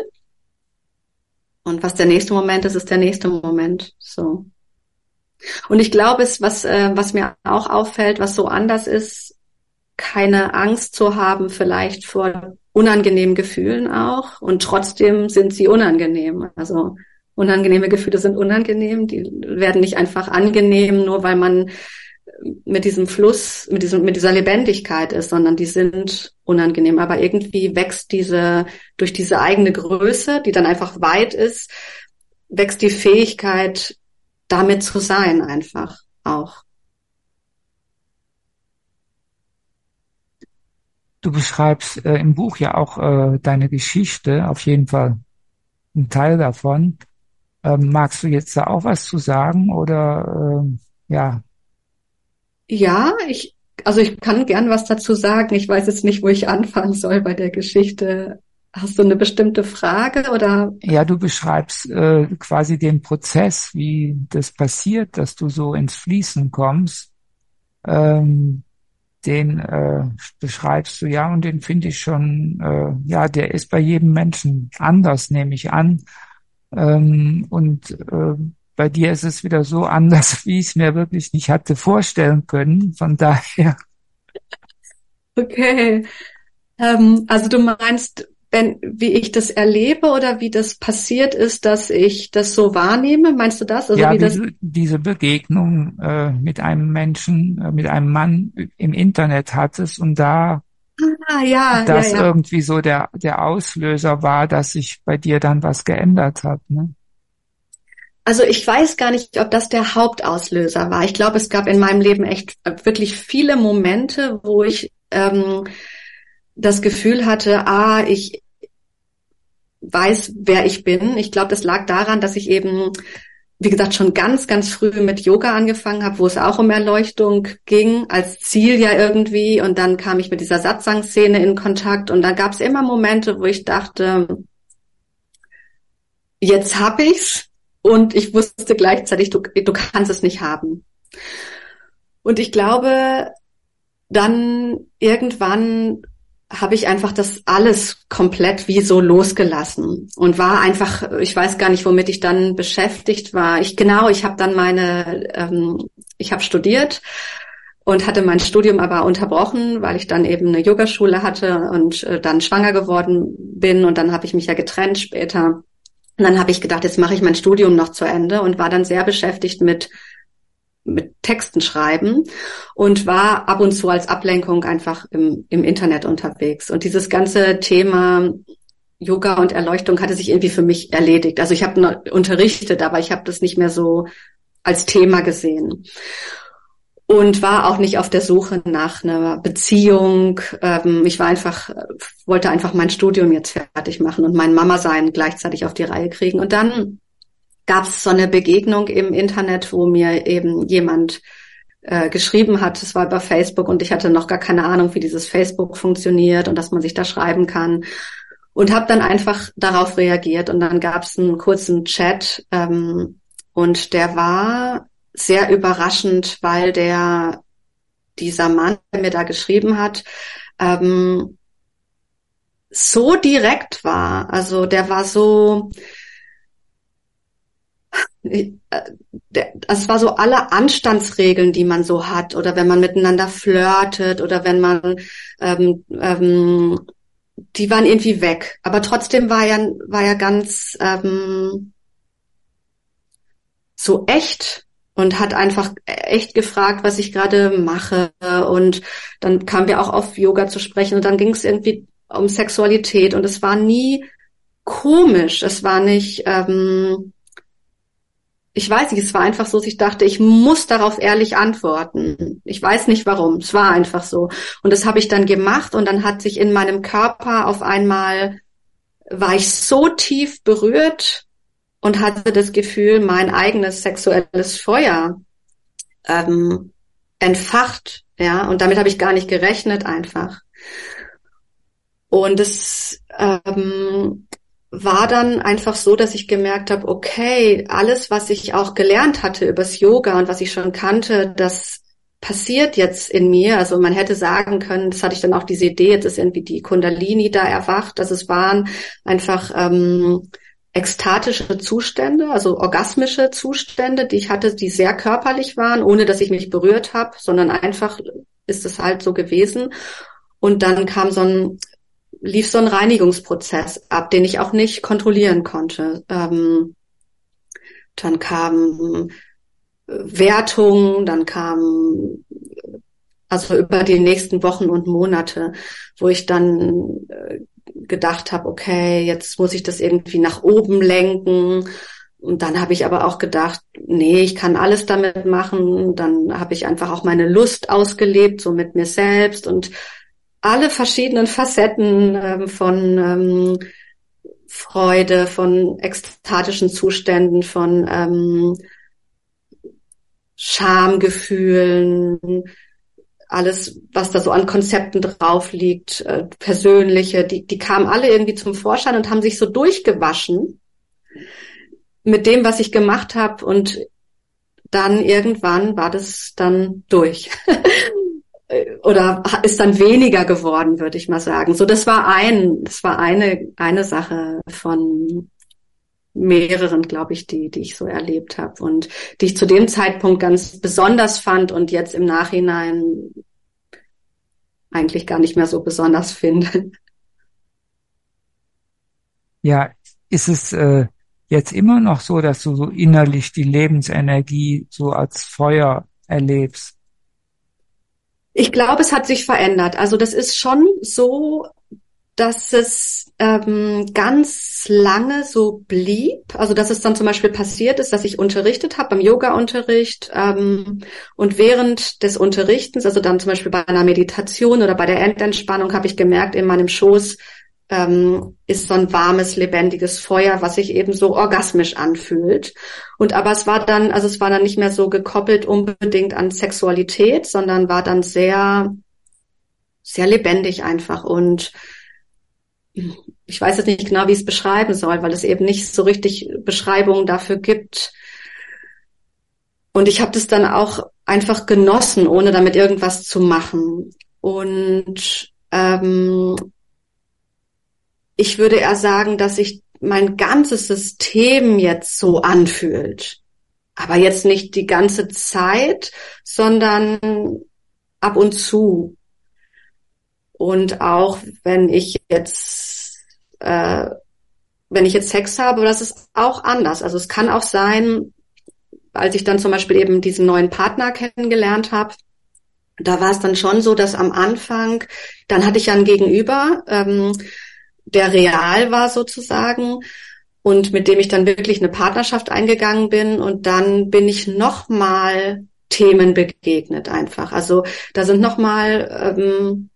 Und was der nächste Moment ist, ist der nächste Moment, so. Und ich glaube, es, was, äh, was mir auch auffällt, was so anders ist, keine Angst zu haben, vielleicht vor unangenehmen Gefühlen auch. Und trotzdem sind sie unangenehm. Also unangenehme Gefühle sind unangenehm. Die werden nicht einfach angenehm, nur weil man mit diesem Fluss, mit diesem, mit dieser Lebendigkeit ist, sondern die sind unangenehm. Aber irgendwie wächst diese, durch diese eigene Größe, die dann einfach weit ist, wächst die Fähigkeit, damit zu sein einfach auch. Du beschreibst äh, im Buch ja auch äh, deine Geschichte, auf jeden Fall ein Teil davon. Ähm, magst du jetzt da auch was zu sagen oder ähm, ja? Ja, ich, also ich kann gern was dazu sagen. Ich weiß jetzt nicht, wo ich anfangen soll bei der Geschichte. Hast du eine bestimmte Frage oder? Ja, du beschreibst äh, quasi den Prozess, wie das passiert, dass du so ins Fließen kommst. Ähm, den äh, beschreibst du, ja, und den finde ich schon, äh, ja, der ist bei jedem Menschen anders, nehme ich an. Ähm, und äh, bei dir ist es wieder so anders, wie ich es mir wirklich nicht hatte vorstellen können. Von daher. Okay. Ähm, also du meinst, wenn, wie ich das erlebe oder wie das passiert ist, dass ich das so wahrnehme? Meinst du das? Also Ja, wie wie das? du diese Begegnung äh, mit einem Menschen, äh, mit einem Mann im Internet hattest und da Ah, ja, ja, das ja. irgendwie so der der Auslöser war, dass sich bei dir dann was geändert hat, ne? Also ich weiß gar nicht, ob das der Hauptauslöser war. Ich glaube, es gab in meinem Leben echt äh, wirklich viele Momente, wo ich ähm, das Gefühl hatte, ah, ich weiß, wer ich bin. Ich glaube, das lag daran, dass ich eben, wie gesagt, schon ganz, ganz früh mit Yoga angefangen habe, wo es auch um Erleuchtung ging, als Ziel ja irgendwie. Und dann kam ich mit dieser Satsang-Szene in Kontakt und da gab es immer Momente, wo ich dachte, jetzt hab ich's. Und ich wusste gleichzeitig, du, du kannst es nicht haben. Und ich glaube, dann irgendwann habe ich einfach das alles komplett wie so losgelassen und war einfach, ich weiß gar nicht, womit ich dann beschäftigt war. Ich genau, ich habe dann meine, ähm, ich habe studiert und hatte mein Studium aber unterbrochen, weil ich dann eben eine Yogaschule hatte und äh, dann schwanger geworden bin und dann habe ich mich ja getrennt später. Und dann habe ich gedacht, jetzt mache ich mein Studium noch zu Ende und war dann sehr beschäftigt mit mit Texten schreiben und war ab und zu als Ablenkung einfach im, im Internet unterwegs. Und dieses ganze Thema Yoga und Erleuchtung hatte sich irgendwie für mich erledigt. Also ich habe noch unterrichtet, aber ich habe das nicht mehr so als Thema gesehen. Und war auch nicht auf der Suche nach einer Beziehung. Ich war einfach, wollte einfach mein Studium jetzt fertig machen und mein Mama-Sein gleichzeitig auf die Reihe kriegen. Und dann gab es so eine Begegnung im Internet, wo mir eben jemand äh, geschrieben hat. Es war über Facebook und ich hatte noch gar keine Ahnung, wie dieses Facebook funktioniert und dass man sich da schreiben kann. Und habe dann einfach darauf reagiert. Und dann gab es einen kurzen Chat ähm, und der war sehr überraschend, weil der dieser Mann, der mir da geschrieben hat, ähm, so direkt war. Also der war so, äh, der, es war so alle Anstandsregeln, die man so hat, oder wenn man miteinander flirtet oder wenn man, ähm, ähm, die waren irgendwie weg. Aber trotzdem war ja war ja ganz ähm, so echt. Und hat einfach echt gefragt, was ich gerade mache. Und dann kamen wir auch auf Yoga zu sprechen. Und dann ging es irgendwie um Sexualität. Und es war nie komisch. Es war nicht, ähm, ich weiß nicht, es war einfach so, dass ich dachte, ich muss darauf ehrlich antworten. Ich weiß nicht warum. Es war einfach so. Und das habe ich dann gemacht. Und dann hat sich in meinem Körper auf einmal, war ich so tief berührt, und hatte das Gefühl, mein eigenes sexuelles Feuer ähm, entfacht, ja, und damit habe ich gar nicht gerechnet einfach. Und es ähm, war dann einfach so, dass ich gemerkt habe, okay, alles, was ich auch gelernt hatte übers Yoga und was ich schon kannte, das passiert jetzt in mir. Also man hätte sagen können, das hatte ich dann auch diese Idee, jetzt ist irgendwie die Kundalini da erwacht, dass es waren einfach ähm, ekstatische Zustände, also orgasmische Zustände, die ich hatte, die sehr körperlich waren, ohne dass ich mich berührt habe, sondern einfach ist es halt so gewesen. Und dann kam so ein, lief so ein Reinigungsprozess ab, den ich auch nicht kontrollieren konnte. Ähm, dann kam Wertung, dann kam also über die nächsten Wochen und Monate, wo ich dann äh, gedacht habe, okay, jetzt muss ich das irgendwie nach oben lenken. Und dann habe ich aber auch gedacht, nee, ich kann alles damit machen. Dann habe ich einfach auch meine Lust ausgelebt, so mit mir selbst und alle verschiedenen Facetten ähm, von ähm, Freude, von ekstatischen Zuständen, von ähm, Schamgefühlen, alles, was da so an Konzepten drauf liegt, äh, persönliche, die, die kamen alle irgendwie zum Vorschein und haben sich so durchgewaschen mit dem, was ich gemacht habe. Und dann irgendwann war das dann durch. oder ist dann weniger geworden, würde ich mal sagen. So, das war ein, das war eine eine Sache von mehreren, glaube ich, die die ich so erlebt habe und die ich zu dem Zeitpunkt ganz besonders fand und jetzt im Nachhinein eigentlich gar nicht mehr so besonders finde. Ja, ist es äh, jetzt immer noch so, dass du so innerlich die Lebensenergie so als Feuer erlebst? Ich glaube, es hat sich verändert. Also das ist schon so, dass es ähm, ganz lange so blieb. Also dass es dann zum Beispiel passiert ist, dass ich unterrichtet habe beim Yoga-Unterricht ähm, und während des Unterrichtens, also dann zum Beispiel bei einer Meditation oder bei der Endentspannung, habe ich gemerkt, in meinem Schoß ähm, ist so ein warmes, lebendiges Feuer, was sich eben so orgasmisch anfühlt. Und aber es war dann, also es war dann nicht mehr so gekoppelt unbedingt an Sexualität, sondern war dann sehr, sehr lebendig einfach. Und ich weiß jetzt nicht genau, wie ich es beschreiben soll, weil es eben nicht so richtig Beschreibungen dafür gibt. Und ich habe das dann auch einfach genossen, ohne damit irgendwas zu machen. Und ähm, ich würde eher sagen, dass sich mein ganzes System jetzt so anfühlt. Aber jetzt nicht die ganze Zeit, sondern ab und zu. Und auch wenn ich jetzt, äh, wenn ich jetzt Sex habe, das ist auch anders. Also es kann auch sein, als ich dann zum Beispiel eben diesen neuen Partner kennengelernt habe, da war es dann schon so, dass am Anfang, dann hatte ich ja ein Gegenüber, ähm, der real war sozusagen und mit dem ich dann wirklich eine Partnerschaft eingegangen bin und dann bin ich nochmal Themen begegnet einfach. Also da sind nochmal, ähm,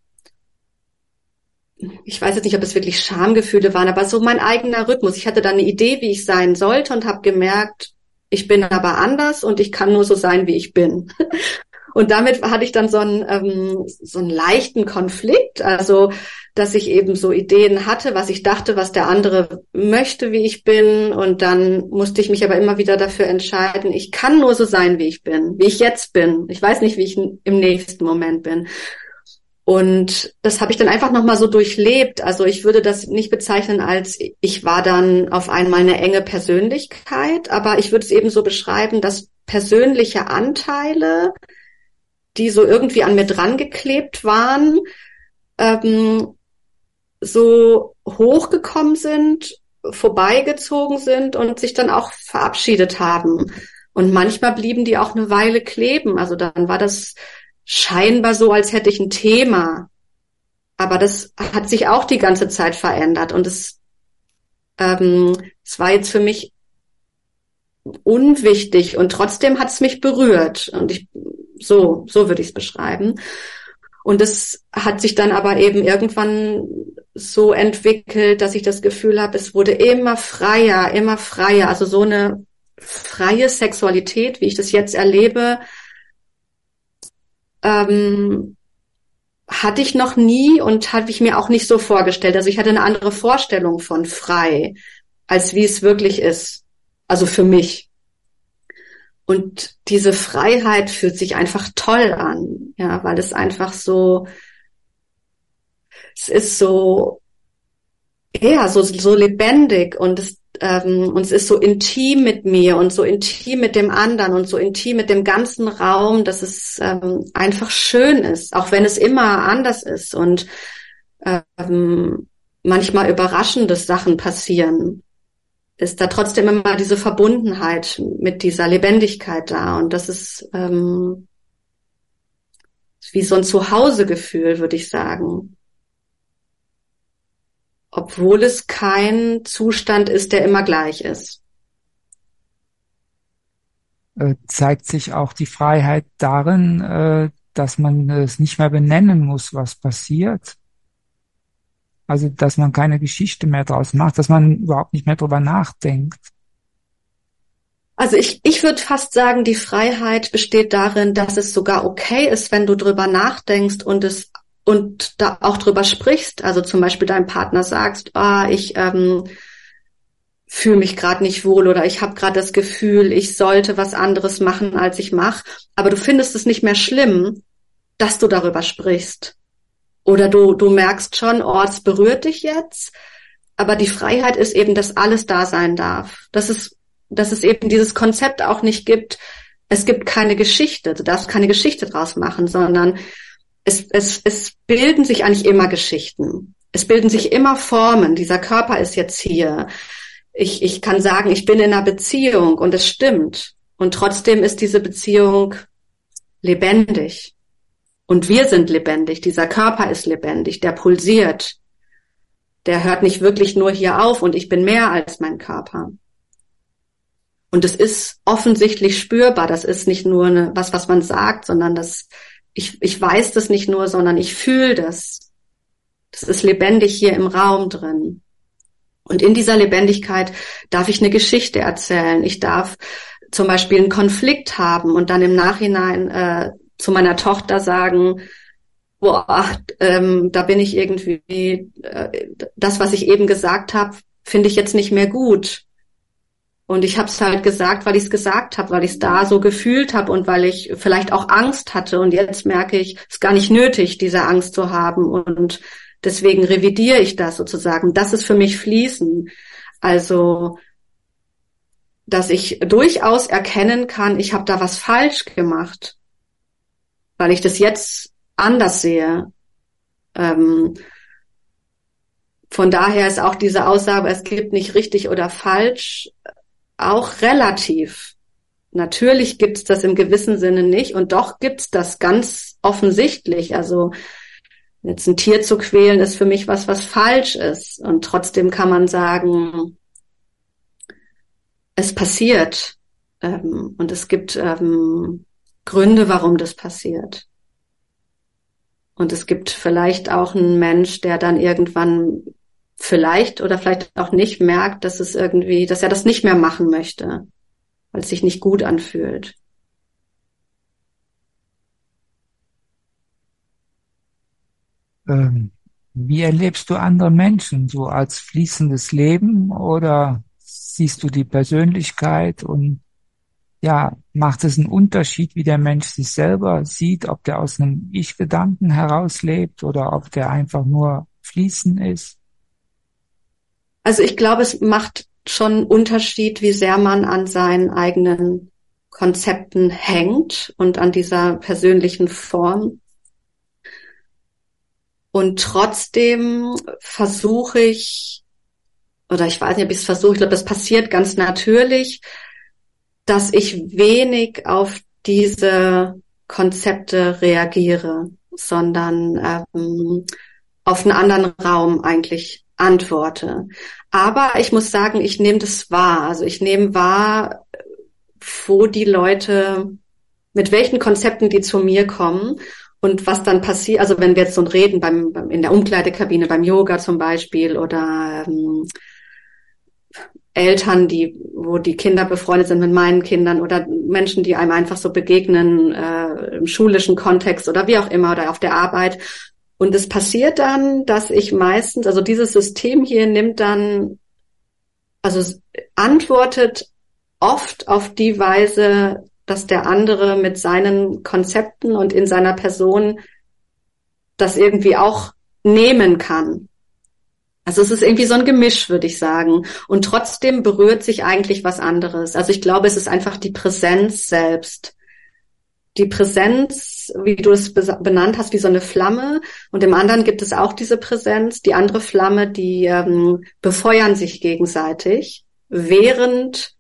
ich weiß jetzt nicht, ob es wirklich Schamgefühle waren, aber so mein eigener Rhythmus. Ich hatte dann eine Idee, wie ich sein sollte und habe gemerkt, ich bin aber anders und ich kann nur so sein, wie ich bin. Und damit hatte ich dann so einen, ähm, so einen leichten Konflikt, also dass ich eben so Ideen hatte, was ich dachte, was der andere möchte, wie ich bin. Und dann musste ich mich aber immer wieder dafür entscheiden, ich kann nur so sein, wie ich bin, wie ich jetzt bin. Ich weiß nicht, wie ich im nächsten Moment bin. Und das habe ich dann einfach nochmal so durchlebt. Also ich würde das nicht bezeichnen als, ich war dann auf einmal eine enge Persönlichkeit, aber ich würde es eben so beschreiben, dass persönliche Anteile, die so irgendwie an mir dran geklebt waren, ähm, so hochgekommen sind, vorbeigezogen sind und sich dann auch verabschiedet haben. Und manchmal blieben die auch eine Weile kleben. Also dann war das scheinbar so, als hätte ich ein Thema. Aber das hat sich auch die ganze Zeit verändert. Und es, ähm, es war jetzt für mich unwichtig und trotzdem hat es mich berührt. Und ich, so, so würde ich es beschreiben. Und es hat sich dann aber eben irgendwann so entwickelt, dass ich das Gefühl habe, es wurde immer freier, immer freier. Also so eine freie Sexualität, wie ich das jetzt erlebe, ähm, hatte ich noch nie und hatte ich mir auch nicht so vorgestellt. Also ich hatte eine andere Vorstellung von frei, als wie es wirklich ist. Also für mich. Und diese Freiheit fühlt sich einfach toll an, ja, weil es einfach so, es ist so, ja, so, so lebendig und es, ähm, und es ist so intim mit mir und so intim mit dem anderen und so intim mit dem ganzen Raum, dass es ähm, einfach schön ist, auch wenn es immer anders ist und ähm, manchmal überraschende Sachen passieren, ist da trotzdem immer diese Verbundenheit mit dieser Lebendigkeit da und das ist ähm, wie so ein Zuhausegefühl, würde ich sagen. Obwohl es kein Zustand ist, der immer gleich ist. Äh, zeigt sich auch die Freiheit darin, äh, dass man es nicht mehr benennen muss, was passiert. Also, dass man keine Geschichte mehr draus macht, dass man überhaupt nicht mehr drüber nachdenkt. Also ich, ich würde fast sagen, die Freiheit besteht darin, dass es sogar okay ist, wenn du drüber nachdenkst und es und da auch drüber sprichst. Also zum Beispiel deinem Partner sagst, ah, ich ähm, fühle mich gerade nicht wohl oder ich habe gerade das Gefühl, ich sollte was anderes machen, als ich mache. Aber du findest es nicht mehr schlimm, dass du darüber sprichst. Oder du, du merkst schon, oh, es berührt dich jetzt. Aber die Freiheit ist eben, dass alles da sein darf. Dass es, dass es eben dieses Konzept auch nicht gibt. Es gibt keine Geschichte. Du darfst keine Geschichte draus machen, sondern es, es, es bilden sich eigentlich immer Geschichten. Es bilden sich immer Formen. Dieser Körper ist jetzt hier. Ich, ich kann sagen, ich bin in einer Beziehung und es stimmt. Und trotzdem ist diese Beziehung lebendig. Und wir sind lebendig. Dieser Körper ist lebendig. Der pulsiert. Der hört nicht wirklich nur hier auf und ich bin mehr als mein Körper. Und es ist offensichtlich spürbar. Das ist nicht nur eine, was, was man sagt, sondern das, ich, ich weiß das nicht nur, sondern ich fühle das. Das ist lebendig hier im Raum drin. Und in dieser Lebendigkeit darf ich eine Geschichte erzählen. Ich darf zum Beispiel einen Konflikt haben und dann im Nachhinein äh, zu meiner Tochter sagen, boah, ähm, da bin ich irgendwie, äh, das, was ich eben gesagt habe, finde ich jetzt nicht mehr gut. Und ich habe es halt gesagt, weil ich es gesagt habe, weil ich es da so gefühlt habe und weil ich vielleicht auch Angst hatte. Und jetzt merke ich, es ist gar nicht nötig, diese Angst zu haben. Und deswegen revidiere ich das sozusagen. Das ist für mich Fließen. Also, dass ich durchaus erkennen kann, ich habe da was falsch gemacht, weil ich das jetzt anders sehe. Ähm, von daher ist auch diese Aussage, es gibt nicht richtig oder falsch, auch relativ. Natürlich gibt's das im gewissen Sinne nicht und doch gibt's das ganz offensichtlich. Also jetzt ein Tier zu quälen ist für mich was, was falsch ist. Und trotzdem kann man sagen, es passiert. Ähm, und es gibt ähm, Gründe, warum das passiert. Und es gibt vielleicht auch einen Mensch, der dann irgendwann vielleicht oder vielleicht auch nicht merkt, dass es irgendwie, dass er das nicht mehr machen möchte, weil es sich nicht gut anfühlt. Ähm, wie erlebst du andere Menschen? So als fließendes Leben oder siehst du die Persönlichkeit und ja, macht es einen Unterschied, wie der Mensch sich selber sieht, ob der aus einem Ich-Gedanken herauslebt oder ob der einfach nur fließen ist? Also ich glaube, es macht schon einen Unterschied, wie sehr man an seinen eigenen Konzepten hängt und an dieser persönlichen Form. Und trotzdem versuche ich, oder ich weiß nicht, ob ich es versuche, ich glaube, das passiert ganz natürlich, dass ich wenig auf diese Konzepte reagiere, sondern ähm, auf einen anderen Raum eigentlich antworte. Aber ich muss sagen, ich nehme das wahr. Also ich nehme wahr, wo die Leute, mit welchen Konzepten die zu mir kommen und was dann passiert. Also wenn wir jetzt so reden beim, beim in der Umkleidekabine, beim Yoga zum Beispiel oder ähm, Eltern, die, wo die Kinder befreundet sind mit meinen Kindern oder Menschen, die einem einfach so begegnen äh, im schulischen Kontext oder wie auch immer oder auf der Arbeit. Und es passiert dann, dass ich meistens, also dieses System hier nimmt dann, also es antwortet oft auf die Weise, dass der andere mit seinen Konzepten und in seiner Person das irgendwie auch nehmen kann. Also es ist irgendwie so ein Gemisch, würde ich sagen. Und trotzdem berührt sich eigentlich was anderes. Also ich glaube, es ist einfach die Präsenz selbst. Die Präsenz, wie du es benannt hast, wie so eine Flamme. Und im anderen gibt es auch diese Präsenz. Die andere Flamme, die ähm, befeuern sich gegenseitig, während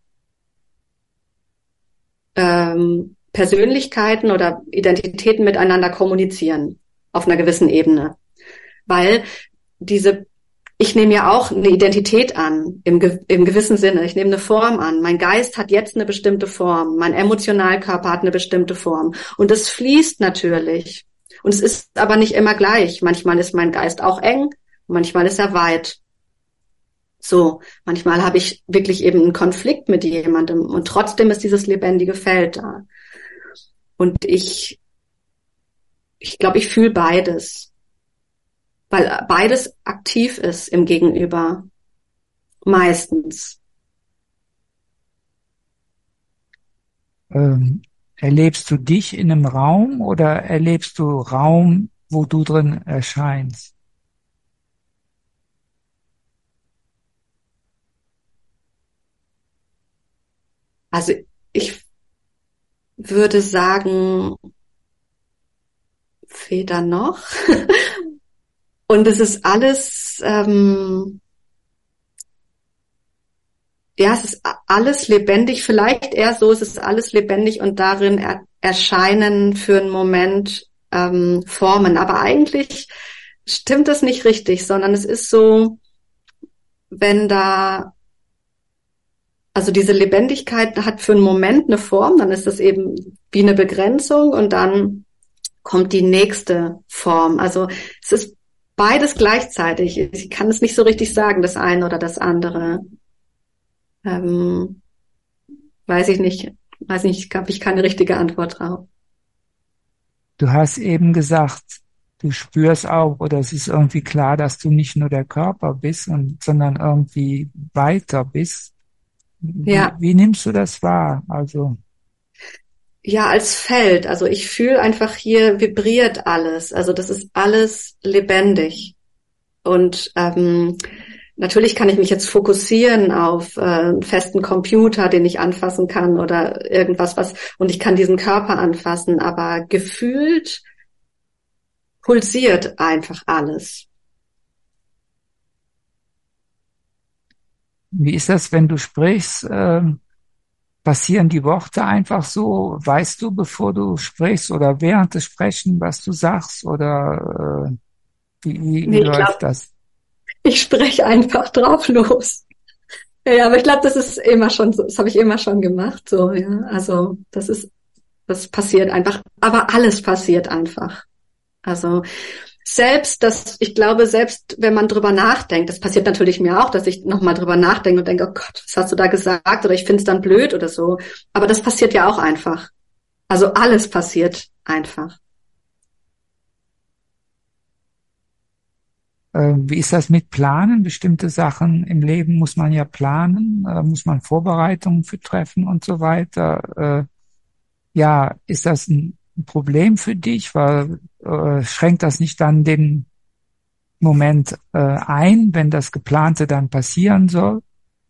ähm, Persönlichkeiten oder Identitäten miteinander kommunizieren auf einer gewissen Ebene. Weil diese Ich nehme ja auch eine Identität an, im, im gewissen Sinne. Ich nehme eine Form an. Mein Geist hat jetzt eine bestimmte Form. Mein Emotionalkörper hat eine bestimmte Form. Und es fließt natürlich. Und es ist aber nicht immer gleich. Manchmal ist mein Geist auch eng, manchmal ist er weit. So, manchmal habe ich wirklich eben einen Konflikt mit jemandem und trotzdem ist dieses lebendige Feld da. Und ich, ich glaube, ich fühle beides. Weil beides aktiv ist im Gegenüber. Meistens. Ähm, Erlebst du dich in einem Raum oder erlebst du Raum, wo du drin erscheinst? Also ich würde sagen, weder noch. Und es ist alles, ähm, ja, es ist alles lebendig. Vielleicht eher so, es ist alles lebendig und darin er erscheinen für einen Moment ähm, Formen. Aber eigentlich stimmt das nicht richtig, sondern es ist so, wenn da, also diese Lebendigkeit hat für einen Moment eine Form, dann ist das eben wie eine Begrenzung und dann kommt die nächste Form. Also es ist beides gleichzeitig. Ich kann es nicht so richtig sagen, das eine oder das andere. Ähm, weiß ich nicht. Weiß nicht, habe ich keine richtige Antwort drauf. Du hast eben gesagt, du spürst auch, oder es ist irgendwie klar, dass du nicht nur der Körper bist, und, sondern irgendwie weiter bist. Wie, Ja, wie nimmst du das wahr? Also, ja, als Feld. Also ich fühle einfach, hier vibriert alles. Also das ist alles lebendig. Und ähm, natürlich kann ich mich jetzt fokussieren auf äh, einen festen Computer, den ich anfassen kann oder irgendwas, was, und ich kann diesen Körper anfassen, aber gefühlt pulsiert einfach alles. wie ist das, wenn du sprichst? Ähm, passieren die Worte einfach so? Weißt du, bevor du sprichst oder während des Sprechen, was du sagst? Oder äh, wie, wie, wie Nee, ich glaube, läuft das? ich spreche einfach drauf los. Ja, aber ich glaube, das ist immer schon so, das habe ich immer schon gemacht, so, ja. Also, das ist, das passiert einfach, aber alles passiert einfach. Also, selbst das, ich glaube, selbst wenn man drüber nachdenkt, das passiert natürlich mir auch, dass ich nochmal drüber nachdenke und denke, oh Gott, was hast du da gesagt? Oder ich finde es dann blöd oder so. Aber das passiert ja auch einfach. Also alles passiert einfach. Äh, wie ist das mit Planen? Bestimmte Sachen im Leben muss man ja planen, äh, muss man Vorbereitungen für treffen und so weiter. Äh, ja, ist das ein Problem für dich? Weil äh, schränkt das nicht dann den Moment äh, ein, wenn das Geplante dann passieren soll?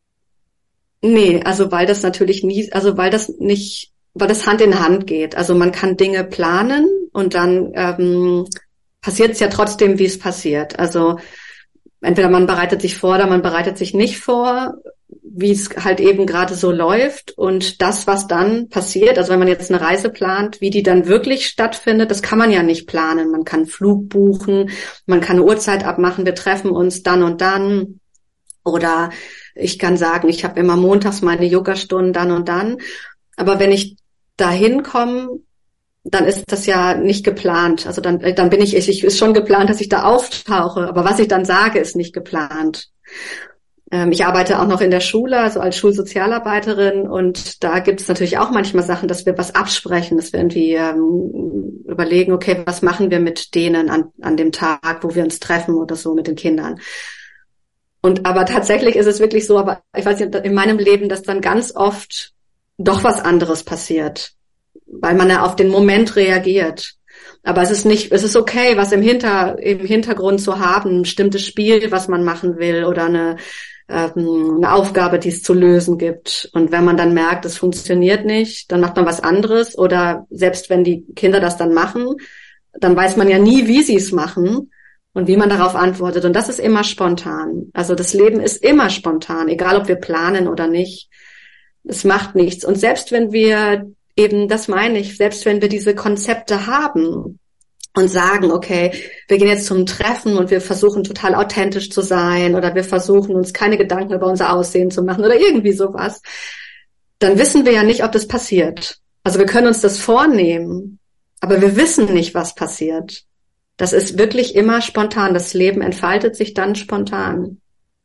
Nee, also weil das natürlich nie, also weil das nicht, weil das Hand in Hand geht. Also man kann Dinge planen und dann ähm, passiert es ja trotzdem, wie es passiert. Also entweder man bereitet sich vor oder man bereitet sich nicht vor, wie es halt eben gerade so läuft. Und das, was dann passiert, also wenn man jetzt eine Reise plant, wie die dann wirklich stattfindet, das kann man ja nicht planen. Man kann einen Flug buchen, man kann eine Uhrzeit abmachen, wir treffen uns dann und dann. Oder ich kann sagen, ich habe immer montags meine Yogastunden dann und dann. Aber wenn ich dahin komme, dann ist das ja nicht geplant. Also dann, dann bin ich, ich ist schon geplant, dass ich da auftauche. Aber was ich dann sage, ist nicht geplant. Ähm, ich arbeite auch noch in der Schule, also als Schulsozialarbeiterin. Und da gibt es natürlich auch manchmal Sachen, dass wir was absprechen, dass wir irgendwie ähm, überlegen, okay, was machen wir mit denen an, an dem Tag, wo wir uns treffen oder so mit den Kindern. Und aber tatsächlich ist es wirklich so, aber ich weiß nicht, in meinem Leben, dass dann ganz oft doch was anderes passiert, weil man ja auf den Moment reagiert. Aber es ist nicht, es ist okay, was im Hinter, im Hintergrund zu haben, ein bestimmtes Spiel, was man machen will oder eine, ähm, eine Aufgabe, die es zu lösen gibt. Und wenn man dann merkt, es funktioniert nicht, dann macht man was anderes oder selbst wenn die Kinder das dann machen, dann weiß man ja nie, wie sie es machen. Und wie man darauf antwortet. Und das ist immer spontan. Also das Leben ist immer spontan, egal ob wir planen oder nicht. Es macht nichts. Und selbst wenn wir eben, das meine ich, selbst wenn wir diese Konzepte haben und sagen, okay, wir gehen jetzt zum Treffen und wir versuchen total authentisch zu sein oder wir versuchen uns keine Gedanken über unser Aussehen zu machen oder irgendwie sowas, dann wissen wir ja nicht, ob das passiert. Also wir können uns das vornehmen, aber wir wissen nicht, was passiert. Das ist wirklich immer spontan. Das Leben entfaltet sich dann spontan.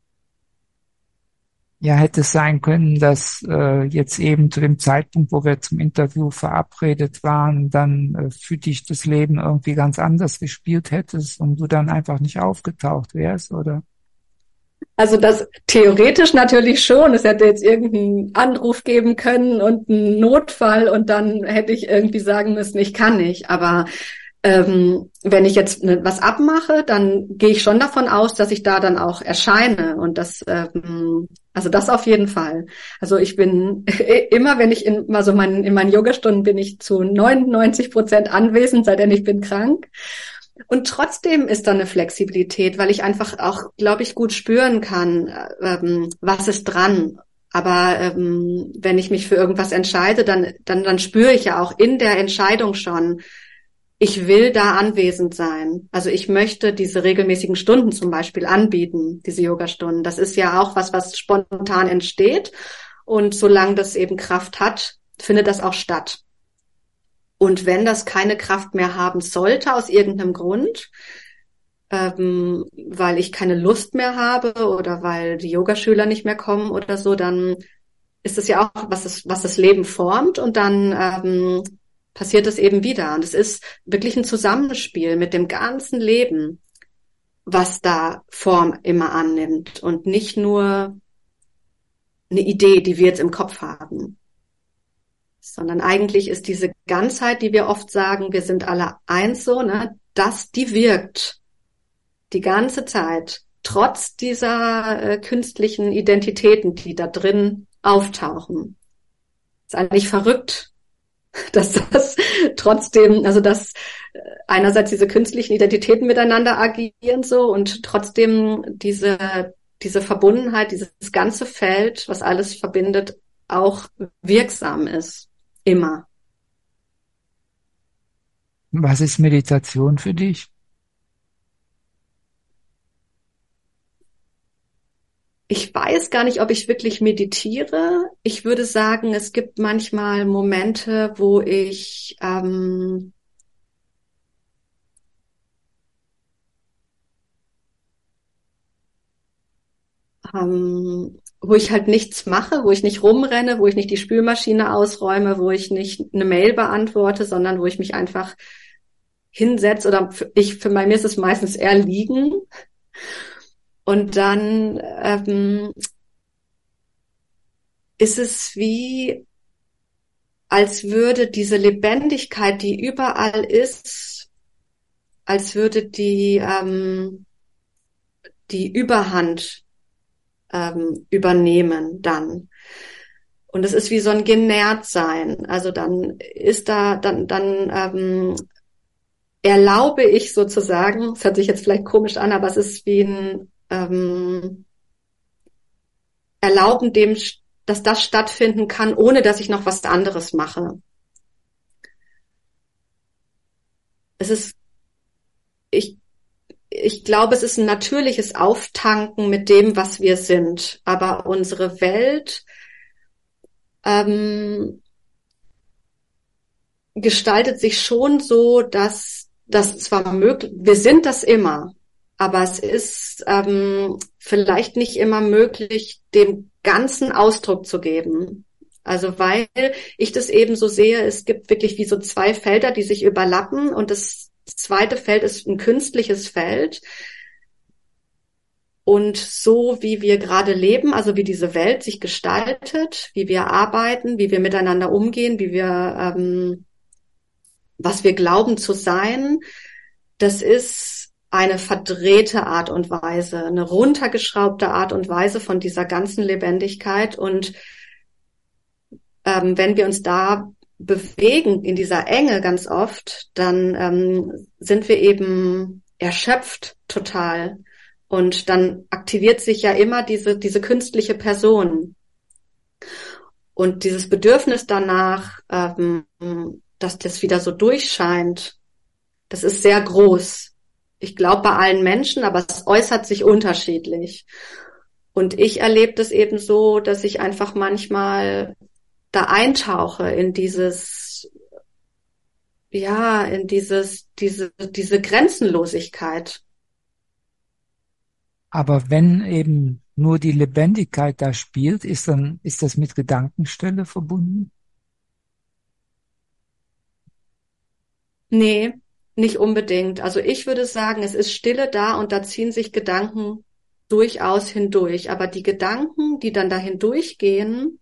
Ja, hätte es sein können, dass äh, jetzt eben zu dem Zeitpunkt, wo wir zum Interview verabredet waren, dann äh, für dich das Leben irgendwie ganz anders gespielt hättest und du dann einfach nicht aufgetaucht wärst, oder? Also das theoretisch natürlich schon. Es hätte jetzt irgendeinen Anruf geben können und einen Notfall und dann hätte ich irgendwie sagen müssen, ich kann nicht. Aber ähm, wenn ich jetzt ne, was abmache, dann gehe ich schon davon aus, dass ich da dann auch erscheine. Und das, ähm, also das auf jeden Fall. Also ich bin immer, wenn ich in, also mein, in meinen Yogastunden bin ich zu neunundneunzig Prozent anwesend, sei denn ich bin krank. Und trotzdem ist da eine Flexibilität, weil ich einfach auch, glaube ich, gut spüren kann, ähm, was ist dran. Aber ähm, wenn ich mich für irgendwas entscheide, dann, dann, dann spüre ich ja auch in der Entscheidung schon, ich will da anwesend sein. Also ich möchte diese regelmäßigen Stunden zum Beispiel anbieten, diese Yogastunden. Das ist ja auch was, was spontan entsteht. Und solange das eben Kraft hat, findet das auch statt. Und wenn das keine Kraft mehr haben sollte, aus irgendeinem Grund, ähm, weil ich keine Lust mehr habe oder weil die Yogaschüler nicht mehr kommen oder so, dann ist es ja auch, was das, was das Leben formt und dann ähm, passiert es eben wieder. Und es ist wirklich ein Zusammenspiel mit dem ganzen Leben, was da Form immer annimmt und nicht nur eine Idee, die wir jetzt im Kopf haben. Sondern eigentlich ist diese Ganzheit, die wir oft sagen, wir sind alle eins so, ne, dass die wirkt die ganze Zeit, trotz dieser äh, künstlichen Identitäten, die da drin auftauchen. Ist eigentlich verrückt, dass das trotzdem, also dass äh, einerseits diese künstlichen Identitäten miteinander agieren so und trotzdem diese diese Verbundenheit, dieses ganze Feld, was alles verbindet, auch wirksam ist. Immer. Was ist Meditation für dich? Ich weiß gar nicht, ob ich wirklich meditiere. Ich würde sagen, es gibt manchmal Momente, wo ich ähm, ähm, wo ich halt nichts mache, wo ich nicht rumrenne, wo ich nicht die Spülmaschine ausräume, wo ich nicht eine Mail beantworte, sondern wo ich mich einfach hinsetze oder für, ich für bei mir ist es meistens eher liegen und dann ähm, ist es wie, als würde diese Lebendigkeit, die überall ist, als würde die ähm, die Überhand ähm, übernehmen dann. Und es ist wie so ein Genährtsein. Also dann ist da, dann, dann ähm, erlaube ich sozusagen, es hört sich jetzt vielleicht komisch an, aber es ist wie ein ähm, Erlauben dem, dass das stattfinden kann, ohne dass ich noch was anderes mache. Es ist, ich, ich glaube, es ist ein natürliches Auftanken mit dem, was wir sind. Aber unsere Welt ähm, gestaltet sich schon so, dass das zwar möglich, wir sind das immer, aber es ist ähm, vielleicht nicht immer möglich, dem Ganzen Ausdruck zu geben. Also weil ich das eben so sehe, es gibt wirklich wie so zwei Felder, die sich überlappen und das zweite Feld ist ein künstliches Feld. Und so wie wir gerade leben, also wie diese Welt sich gestaltet, wie wir arbeiten, wie wir miteinander umgehen, wie wir ähm, was wir glauben zu sein, das ist eine verdrehte Art und Weise, eine runtergeschraubte Art und Weise von dieser ganzen Lebendigkeit. Und ähm, wenn wir uns da bewegen in dieser Enge ganz oft, dann ähm, sind wir eben erschöpft total. Und dann aktiviert sich ja immer diese, diese künstliche Person. Und dieses Bedürfnis danach, ähm, dass das wieder so durchscheint, das ist sehr groß. Ich glaube bei allen Menschen, aber es äußert sich unterschiedlich. Und ich erlebe das eben so, dass ich einfach manchmal da eintauche in dieses, ja, in dieses, diese, diese Grenzenlosigkeit. Aber wenn eben nur die Lebendigkeit da spielt, ist dann, ist das mit Gedankenstille verbunden? Nee, nicht unbedingt. Also ich würde sagen, es ist Stille da und da ziehen sich Gedanken durchaus hindurch. Aber die Gedanken, die dann da hindurchgehen,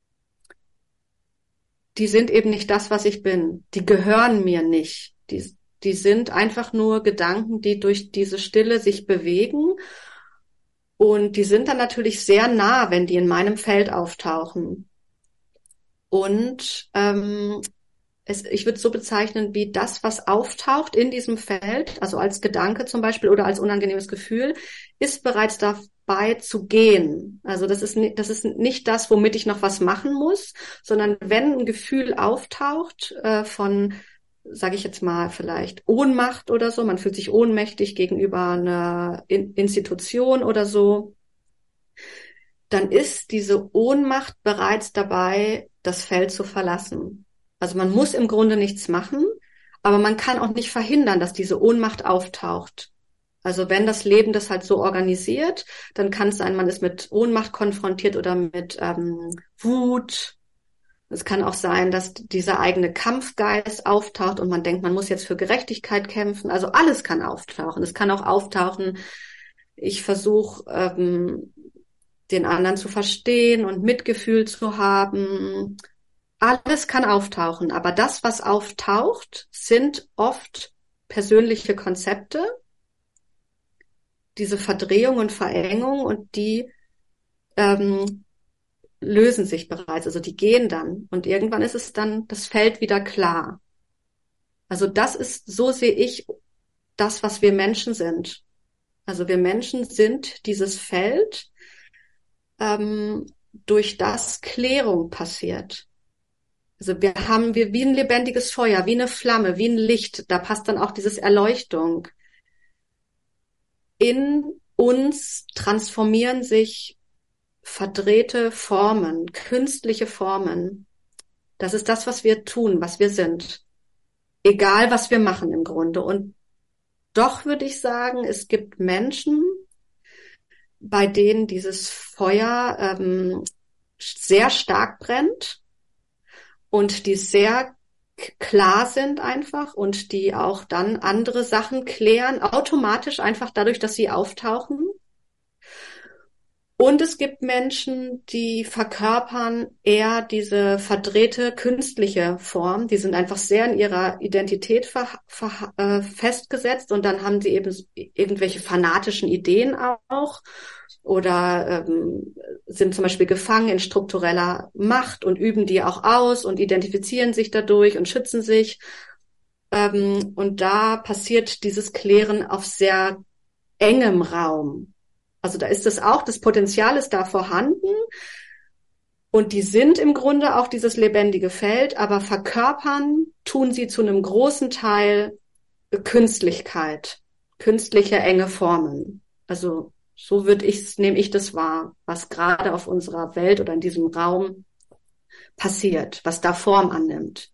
die sind eben nicht das, was ich bin. Die gehören mir nicht. Die, die sind einfach nur Gedanken, die durch diese Stille sich bewegen. Und die sind dann natürlich sehr nah, wenn die in meinem Feld auftauchen. Und ähm, es, ich würde es so bezeichnen, wie das, was auftaucht in diesem Feld, also als Gedanke zum Beispiel oder als unangenehmes Gefühl, ist bereits dabei zu gehen. Also das ist, das ist nicht das, womit ich noch was machen muss, sondern wenn ein Gefühl auftaucht äh, von, sage ich jetzt mal, vielleicht Ohnmacht oder so, man fühlt sich ohnmächtig gegenüber einer in Institution oder so, dann ist diese Ohnmacht bereits dabei, das Feld zu verlassen. Also man muss im Grunde nichts machen, aber man kann auch nicht verhindern, dass diese Ohnmacht auftaucht. Also wenn das Leben das halt so organisiert, dann kann es sein, man ist mit Ohnmacht konfrontiert oder mit ähm, Wut. Es kann auch sein, dass dieser eigene Kampfgeist auftaucht und man denkt, man muss jetzt für Gerechtigkeit kämpfen. Also alles kann auftauchen. Es kann auch auftauchen, ich versuche, ähm, den anderen zu verstehen und Mitgefühl zu haben. Alles kann auftauchen, aber das, was auftaucht, sind oft persönliche Konzepte, diese Verdrehung und Verengung, und die ähm, lösen sich bereits, also die gehen dann und irgendwann ist es dann das Feld wieder klar. Also das ist, so sehe ich das, was wir Menschen sind. Also wir Menschen sind dieses Feld, ähm, durch das Klärung passiert. Also wir haben wir wie ein lebendiges Feuer, wie eine Flamme, wie ein Licht. Da passt dann auch dieses Erleuchtung. In uns transformieren sich verdrehte Formen, künstliche Formen. Das ist das, was wir tun, was wir sind. Egal, was wir machen im Grunde. Und doch würde ich sagen, es gibt Menschen, bei denen dieses Feuer ähm, sehr stark brennt und die sehr klar sind einfach und die auch dann andere Sachen klären, automatisch einfach dadurch, dass sie auftauchen. Und es gibt Menschen, die verkörpern eher diese verdrehte künstliche Form. Die sind einfach sehr in ihrer Identität ver, ver, äh, festgesetzt und dann haben sie eben irgendwelche fanatischen Ideen auch oder ähm, sind zum Beispiel gefangen in struktureller Macht und üben die auch aus und identifizieren sich dadurch und schützen sich. Ähm, und da passiert dieses Klären auf sehr engem Raum. Also da ist es auch, das Potenzial ist da vorhanden und die sind im Grunde auch dieses lebendige Feld, aber verkörpern tun sie zu einem großen Teil Künstlichkeit, künstliche enge Formen. Also so würde ich, nehme ich das wahr, was gerade auf unserer Welt oder in diesem Raum passiert, was da Form annimmt.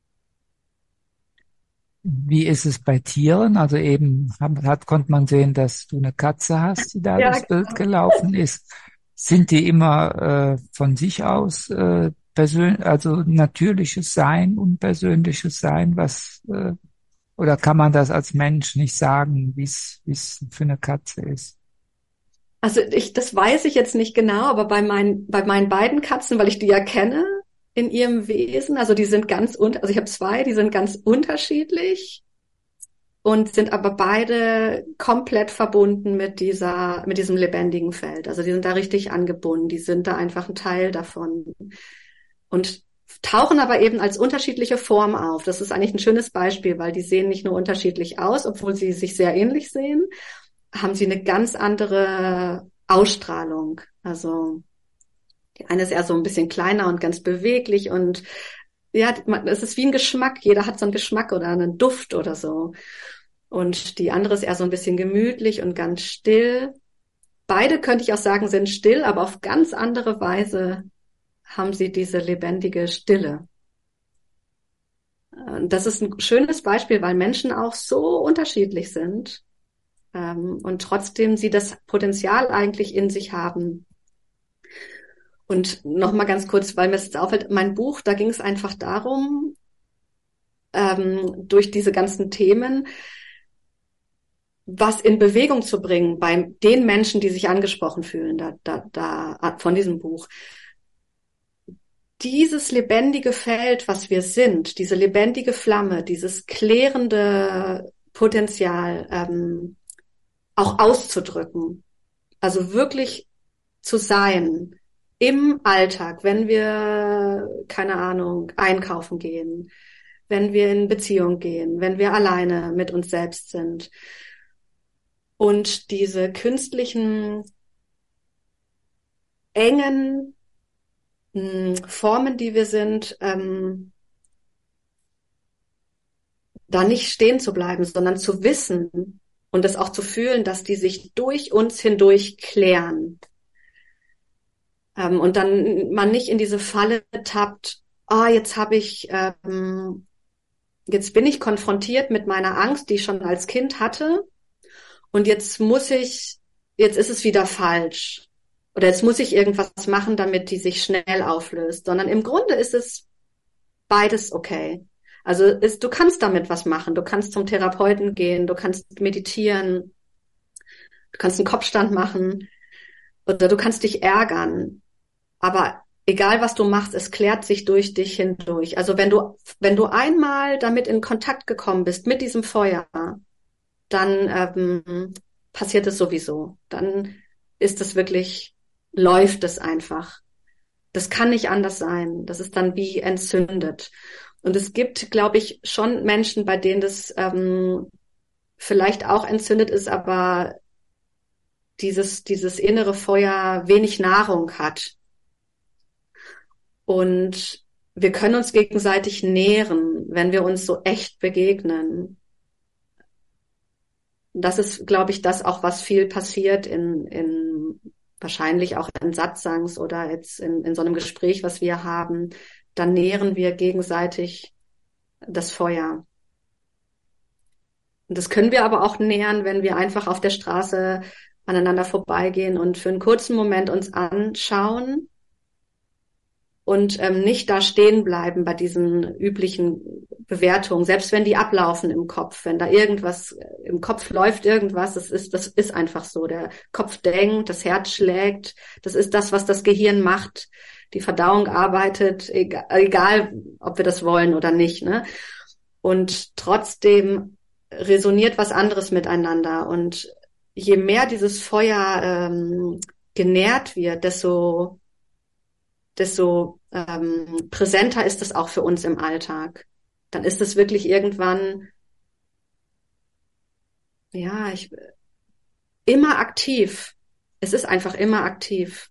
Wie ist es bei Tieren? Also eben hat, hat, konnte man sehen, dass du eine Katze hast, die da Ja, durchs Bild gelaufen ist. Sind die immer äh, von sich aus äh, persönlich, also natürliches Sein, unpersönliches Sein, was äh, oder kann man das als Mensch nicht sagen, wie es wie es für eine Katze ist? also ich, das weiß ich jetzt nicht genau, aber bei meinen, bei meinen beiden Katzen, weil ich die ja kenne in ihrem Wesen, also die sind ganz, un, also ich habe zwei, die sind ganz unterschiedlich und sind aber beide komplett verbunden mit dieser, mit diesem lebendigen Feld. Also die sind da richtig angebunden, die sind da einfach ein Teil davon und tauchen aber eben als unterschiedliche Form auf. Das ist eigentlich ein schönes Beispiel, weil die sehen nicht nur unterschiedlich aus, obwohl sie sich sehr ähnlich sehen, haben sie eine ganz andere Ausstrahlung. Also die eine ist eher so ein bisschen kleiner und ganz beweglich und ja, es ist wie ein Geschmack. Jeder hat so einen Geschmack oder einen Duft oder so. Und die andere ist eher so ein bisschen gemütlich und ganz still. Beide, könnte ich auch sagen, sind still, aber auf ganz andere Weise haben sie diese lebendige Stille. Das ist ein schönes Beispiel, weil Menschen auch so unterschiedlich sind. Und trotzdem sie das Potenzial eigentlich in sich haben. Und nochmal ganz kurz, weil mir es jetzt auffällt, mein Buch, da ging es einfach darum, ähm, durch diese ganzen Themen was in Bewegung zu bringen bei den Menschen, die sich angesprochen fühlen, da, da, da, von diesem Buch. Dieses lebendige Feld, was wir sind, diese lebendige Flamme, dieses klärende Potenzial, ähm, auch auszudrücken. Also wirklich zu sein im Alltag, wenn wir, keine Ahnung, einkaufen gehen, wenn wir in Beziehung gehen, wenn wir alleine mit uns selbst sind. Und diese künstlichen, engen mh, Formen, die wir sind, ähm, da nicht stehen zu bleiben, sondern zu wissen und es auch zu fühlen, dass die sich durch uns hindurch klären. Ähm, und dann man nicht in diese Falle tappt, ah, jetzt habe ich, ähm, jetzt bin ich konfrontiert mit meiner Angst, die ich schon als Kind hatte. Und jetzt muss ich, jetzt ist es wieder falsch. Oder jetzt muss ich irgendwas machen, damit die sich schnell auflöst. Sondern im Grunde ist es beides okay. Also ist, du kannst damit was machen. Du kannst zum Therapeuten gehen, du kannst meditieren, du kannst einen Kopfstand machen oder du kannst dich ärgern. Aber egal, was du machst, es klärt sich durch dich hindurch. Also wenn du, wenn du einmal damit in Kontakt gekommen bist, mit diesem Feuer, dann ähm, passiert es sowieso. Dann ist es wirklich, läuft es einfach. Das kann nicht anders sein. Das ist dann wie entzündet. Und es gibt, glaube ich, schon Menschen, bei denen das ähm, vielleicht auch entzündet ist, aber dieses, dieses innere Feuer wenig Nahrung hat. Und wir können uns gegenseitig nähren, wenn wir uns so echt begegnen. Das ist, glaube ich, das auch, was viel passiert in, in wahrscheinlich auch in Satsangs oder jetzt in, in so einem Gespräch, was wir haben. Dann nähren wir gegenseitig das Feuer. Und das können wir aber auch nähern, wenn wir einfach auf der Straße aneinander vorbeigehen und für einen kurzen Moment uns anschauen und ähm, nicht da stehen bleiben bei diesen üblichen Bewertungen, selbst wenn die ablaufen im Kopf, wenn da irgendwas im Kopf läuft, irgendwas, das ist, das ist einfach so. Der Kopf denkt, das Herz schlägt, das ist das, was das Gehirn macht. Die Verdauung arbeitet, egal, egal ob wir das wollen oder nicht, ne? Und trotzdem resoniert was anderes miteinander. Und je mehr dieses Feuer ähm, genährt wird, desto desto ähm, präsenter ist es auch für uns im Alltag. Dann ist es wirklich irgendwann, ja, ich immer aktiv. Es ist einfach immer aktiv.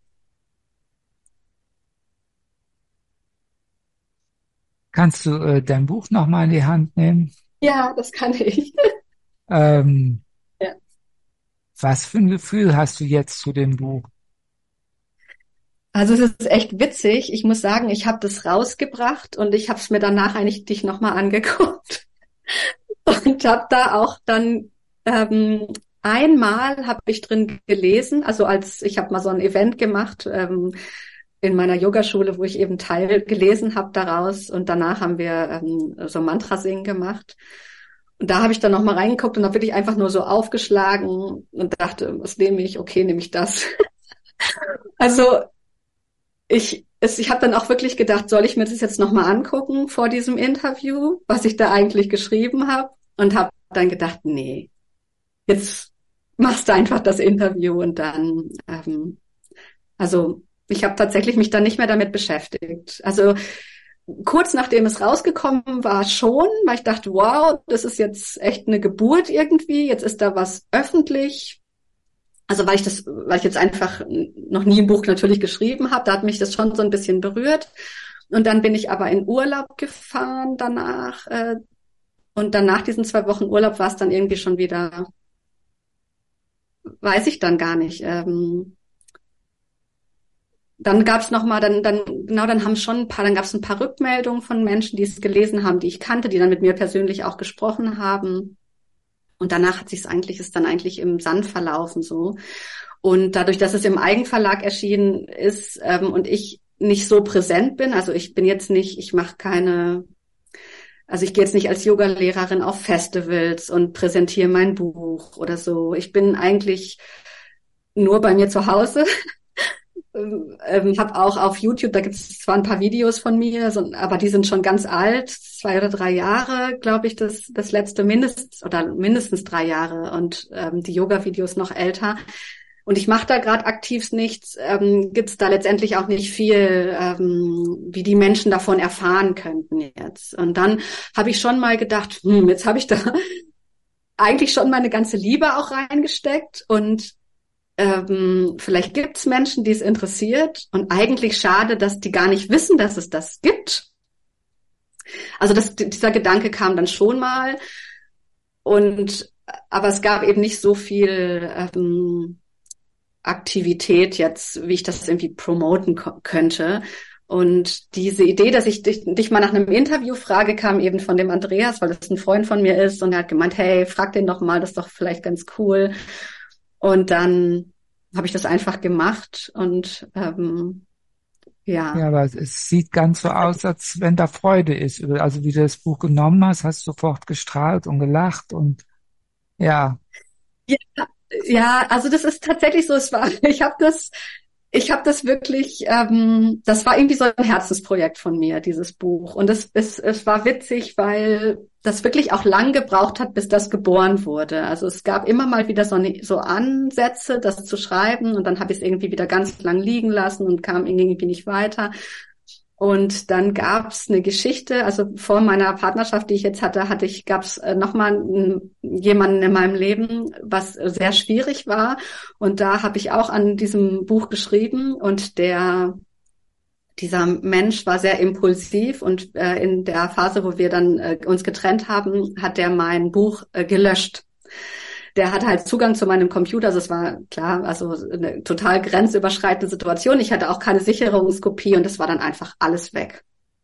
Kannst du äh, dein Buch nochmal in die Hand nehmen? Ja, das kann ich. Ähm, Ja. Was für ein Gefühl hast du jetzt zu dem Buch? Also es ist echt witzig. Ich muss sagen, ich habe das rausgebracht und ich habe es mir danach eigentlich dich nochmal angeguckt und habe da auch dann ähm, einmal habe ich drin gelesen, also als ich habe mal so ein Event gemacht ähm, in meiner Yogaschule, wo ich eben Teil gelesen habe daraus und danach haben wir ähm, so Mantra-Singen gemacht. Und da habe ich dann nochmal reingeguckt und habe wirklich einfach nur so aufgeschlagen und dachte, was nehme ich? Okay, nehme ich das. Also ich, es, ich habe dann auch wirklich gedacht, soll ich mir das jetzt nochmal angucken vor diesem Interview, was ich da eigentlich geschrieben habe? Und habe dann gedacht, nee, jetzt machst du einfach das Interview und dann, ähm, also ich habe tatsächlich mich dann nicht mehr damit beschäftigt. Also kurz nachdem es rausgekommen war schon, weil ich dachte, wow, das ist jetzt echt eine Geburt irgendwie, jetzt ist da was öffentlich. Also weil ich das, weil ich jetzt einfach noch nie ein Buch natürlich geschrieben habe, da hat mich das schon so ein bisschen berührt. Und dann bin ich aber in Urlaub gefahren danach. Äh, und dann nach diesen zwei Wochen Urlaub war es dann irgendwie schon wieder, weiß ich dann gar nicht. Ähm, dann gab es nochmal, dann, dann, genau, dann haben schon ein paar, dann gab es ein paar Rückmeldungen von Menschen, die es gelesen haben, die ich kannte, die dann mit mir persönlich auch gesprochen haben. Und danach hat sich es eigentlich, ist dann eigentlich im Sand verlaufen so. Und dadurch, dass es im Eigenverlag erschienen ist ähm, und ich nicht so präsent bin, also ich bin jetzt nicht, ich mache keine Also ich gehe jetzt nicht als Yoga-Lehrerin auf Festivals und präsentiere mein Buch oder so. Ich bin eigentlich nur bei mir zu Hause. ähm, habe auch auf YouTube, da gibt es zwar ein paar Videos von mir, so, aber die sind schon ganz alt, zwei oder drei Jahre, glaube ich, das das letzte mindestens oder mindestens drei Jahre und ähm, die Yoga-Videos noch älter. Und ich mache da gerade aktiv nichts, ähm, gibt es da letztendlich auch nicht viel, ähm, wie die Menschen davon erfahren könnten jetzt. Und dann habe ich schon mal gedacht, hm, jetzt habe ich da eigentlich schon meine ganze Liebe auch reingesteckt und ähm, vielleicht gibt es Menschen, die es interessiert und eigentlich schade, dass die gar nicht wissen, dass es das gibt. Also das, dieser Gedanke kam dann schon mal und aber es gab eben nicht so viel ähm, Aktivität jetzt, wie ich das irgendwie promoten ko- könnte. Und diese Idee, dass ich dich, dich mal nach einem Interview frage, kam eben von dem Andreas, weil das ein Freund von mir ist. Und er hat gemeint, hey, frag den doch mal, das ist doch vielleicht ganz cool. Und dann habe ich das einfach gemacht. Und ähm, ja. Ja, aber es es sieht ganz so aus, als wenn da Freude ist. Also wie du das Buch genommen hast, hast du sofort gestrahlt und gelacht und ja, Ja, ja, also das ist tatsächlich so. Es war, ich habe das, ich habe das wirklich, ähm, das war irgendwie so ein Herzensprojekt von mir, dieses Buch. Und es, es, es war witzig, weil das wirklich auch lang gebraucht hat, bis das geboren wurde. Also es gab immer mal wieder so, eine, so Ansätze, das zu schreiben, und dann habe ich es irgendwie wieder ganz lang liegen lassen und kam irgendwie nicht weiter. Und dann gab's eine Geschichte, also vor meiner Partnerschaft, die ich jetzt hatte, hatte ich, gab's äh, nochmal jemanden in meinem Leben, was äh, sehr schwierig war. Und da habe ich auch an diesem Buch geschrieben und der, dieser Mensch war sehr impulsiv und äh, in der Phase, wo wir dann äh, uns getrennt haben, hat der mein Buch äh, gelöscht. Der hat halt Zugang zu meinem Computer, also es war klar, also eine total grenzüberschreitende Situation. Ich hatte auch keine Sicherungskopie und es war dann einfach alles weg.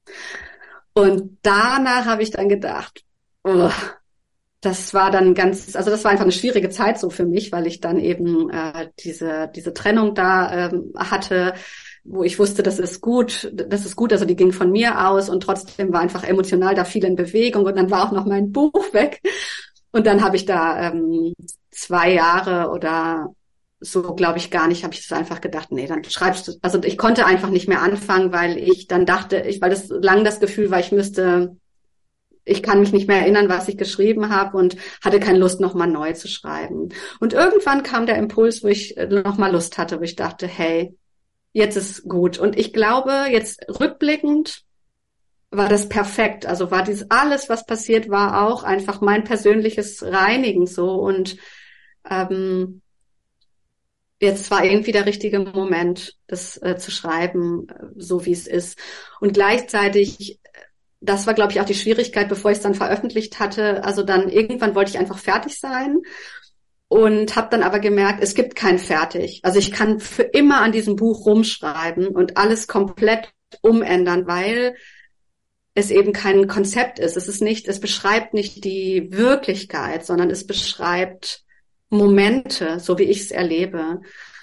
Und danach habe ich dann gedacht, oh, das war dann ganz, also das war einfach eine schwierige Zeit so für mich, weil ich dann eben äh, diese diese Trennung da ähm, hatte, wo ich wusste, das ist gut, das ist gut, also die ging von mir aus und trotzdem war einfach emotional da viel in Bewegung und dann war auch noch mein Buch weg. Und dann habe ich da ähm, zwei Jahre oder so, glaube ich, gar nicht, habe ich das einfach gedacht, nee, dann schreibst du, also ich konnte einfach nicht mehr anfangen, weil ich dann dachte, ich, weil das lang das Gefühl war, ich müsste, ich kann mich nicht mehr erinnern, was ich geschrieben habe und hatte keine Lust, nochmal neu zu schreiben. Und irgendwann kam der Impuls, wo ich nochmal Lust hatte, wo ich dachte, hey, jetzt ist gut. Und ich glaube, jetzt rückblickend, war das perfekt. Also war dieses alles, was passiert, war auch einfach mein persönliches Reinigen so. Und ähm, jetzt war irgendwie der richtige Moment, das äh, zu schreiben, äh, so wie es ist. Und gleichzeitig, das war, glaube ich, auch die Schwierigkeit, bevor ich es dann veröffentlicht hatte. Also dann irgendwann wollte ich einfach fertig sein und habe dann aber gemerkt, es gibt kein Fertig. Also ich kann für immer an diesem Buch rumschreiben und alles komplett umändern, weil es eben kein Konzept ist. Es ist nicht, es beschreibt nicht die Wirklichkeit, sondern es beschreibt Momente, so wie ich es erlebe.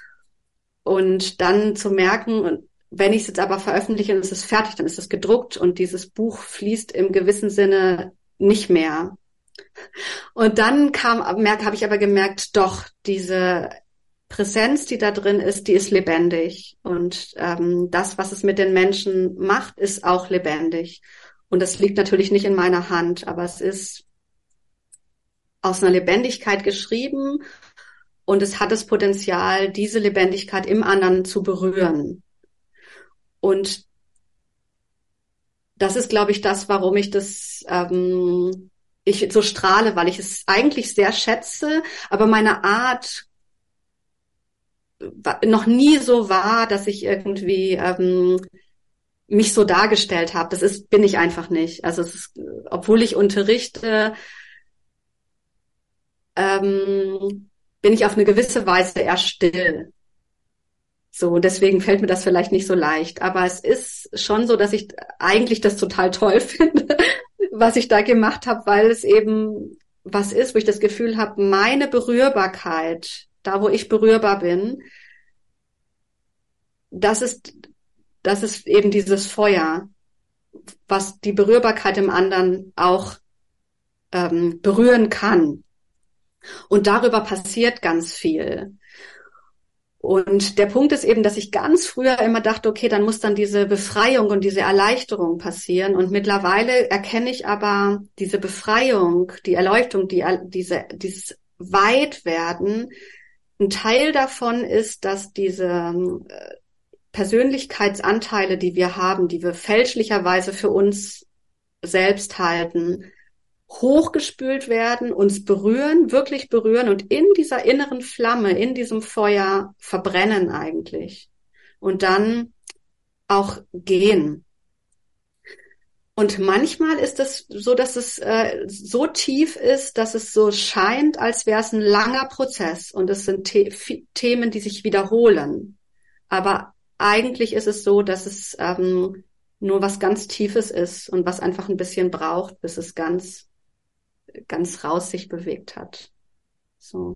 Und dann zu merken, wenn ich es jetzt aber veröffentliche und es ist fertig, dann ist es gedruckt und dieses Buch fließt im gewissen Sinne nicht mehr. Und dann kam, merke, habe ich aber gemerkt, doch, diese Präsenz, die da drin ist, die ist lebendig. Und ähm, das, was es mit den Menschen macht, ist auch lebendig. Und das liegt natürlich nicht in meiner Hand, aber es ist aus einer Lebendigkeit geschrieben und es hat das Potenzial, diese Lebendigkeit im anderen zu berühren. Und das ist, glaube ich, das, warum ich das ähm, ich so strahle, weil ich es eigentlich sehr schätze, aber meine Art noch nie so war, dass ich irgendwie ähm, mich so dargestellt habe. Das ist, bin ich einfach nicht. Also es ist, obwohl ich unterrichte, ähm, bin ich auf eine gewisse Weise eher still. So, deswegen fällt mir das vielleicht nicht so leicht. Aber es ist schon so, dass ich eigentlich das total toll finde, was ich da gemacht habe, weil es eben was ist, wo ich das Gefühl habe, meine Berührbarkeit, da wo ich berührbar bin, das ist, das ist eben dieses Feuer. was die Berührbarkeit im anderen auch ähm, berühren kann. Und darüber passiert ganz viel. Und der Punkt ist eben, dass ich ganz früher immer dachte, okay, dann muss dann diese Befreiung und diese Erleichterung passieren. Und mittlerweile erkenne ich aber diese Befreiung, die Erleuchtung, die, diese, dieses Weitwerden. Ein Teil davon ist, dass diese Persönlichkeitsanteile, die wir haben, die wir fälschlicherweise für uns selbst halten, hochgespült werden, uns berühren, wirklich berühren und in dieser inneren Flamme, in diesem Feuer verbrennen eigentlich und dann auch gehen. Und manchmal ist es so, dass es äh, so tief ist, dass es so scheint, als wäre es ein langer Prozess und es sind The- Themen, die sich wiederholen. Aber eigentlich ist es so, dass es ähm, nur was ganz Tiefes ist und was einfach ein bisschen braucht, bis es ganz ganz raus sich bewegt hat. So.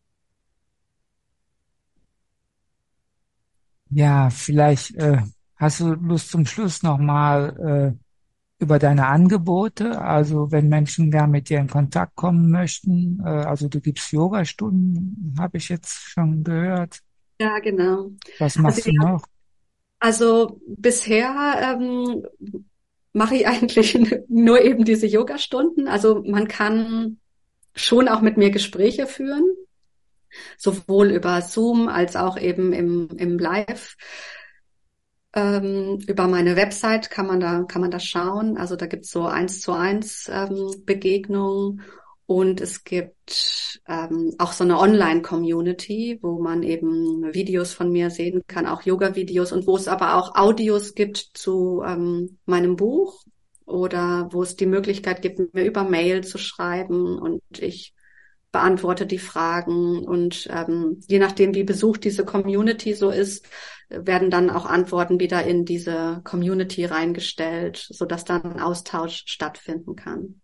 Ja, vielleicht äh, hast du Lust zum Schluss nochmal äh, über deine Angebote, also wenn Menschen gern mit dir in Kontakt kommen möchten, äh, also du gibst Yogastunden, habe ich jetzt schon gehört. Ja, genau. Was Also, machst du ja, noch? also bisher ähm, mache ich eigentlich nur eben diese Yogastunden. Also man kann schon auch mit mir Gespräche führen, sowohl über Zoom als auch eben im, im Live. Ähm, über meine Website kann man da kann man da schauen. Also da gibt's so eins zu eins ähm, Begegnungen und es gibt ähm, auch so eine Online-Community, wo man eben Videos von mir sehen kann, auch Yoga-Videos und wo es aber auch Audios gibt zu ähm, meinem Buch oder wo es die Möglichkeit gibt, mir über Mail zu schreiben und ich beantworte die Fragen und ähm, je nachdem, wie besucht diese Community so ist, werden dann auch Antworten wieder in diese Community reingestellt, sodass dann ein Austausch stattfinden kann.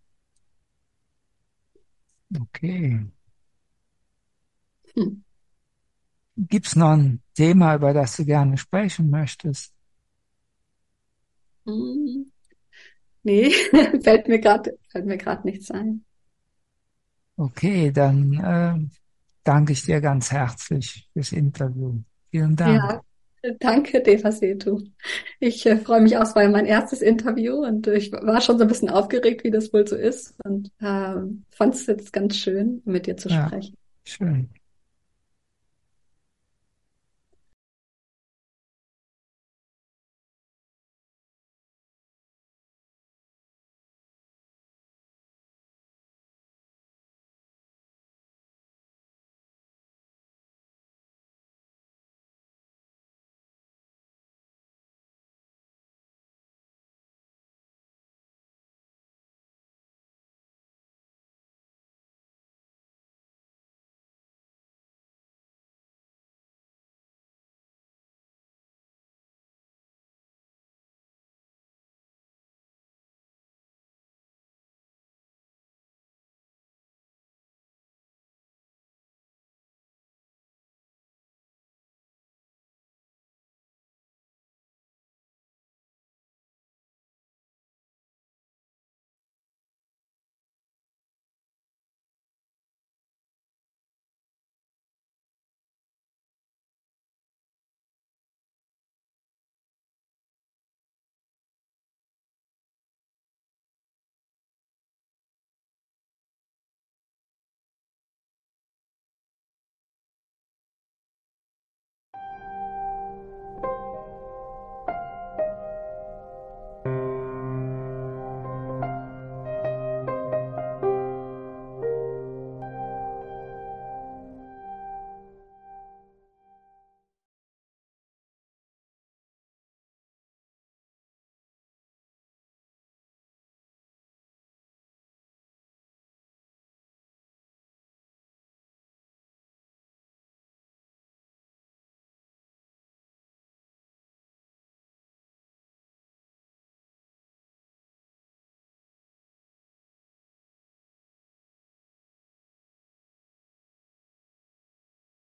Okay. Hm. Gibt's noch ein Thema, über das du gerne sprechen möchtest? Hm. Nee, fällt mir gerade fällt mir gerade nichts ein. Okay, dann äh, danke ich dir ganz herzlich fürs Interview. Vielen Dank. Ja, danke, Devasetu. Ich äh, freue mich auch, es war ja mein erstes Interview und äh, ich war schon so ein bisschen aufgeregt, wie das wohl so ist und äh, fand es jetzt ganz schön, mit dir zu Ja, sprechen. schön.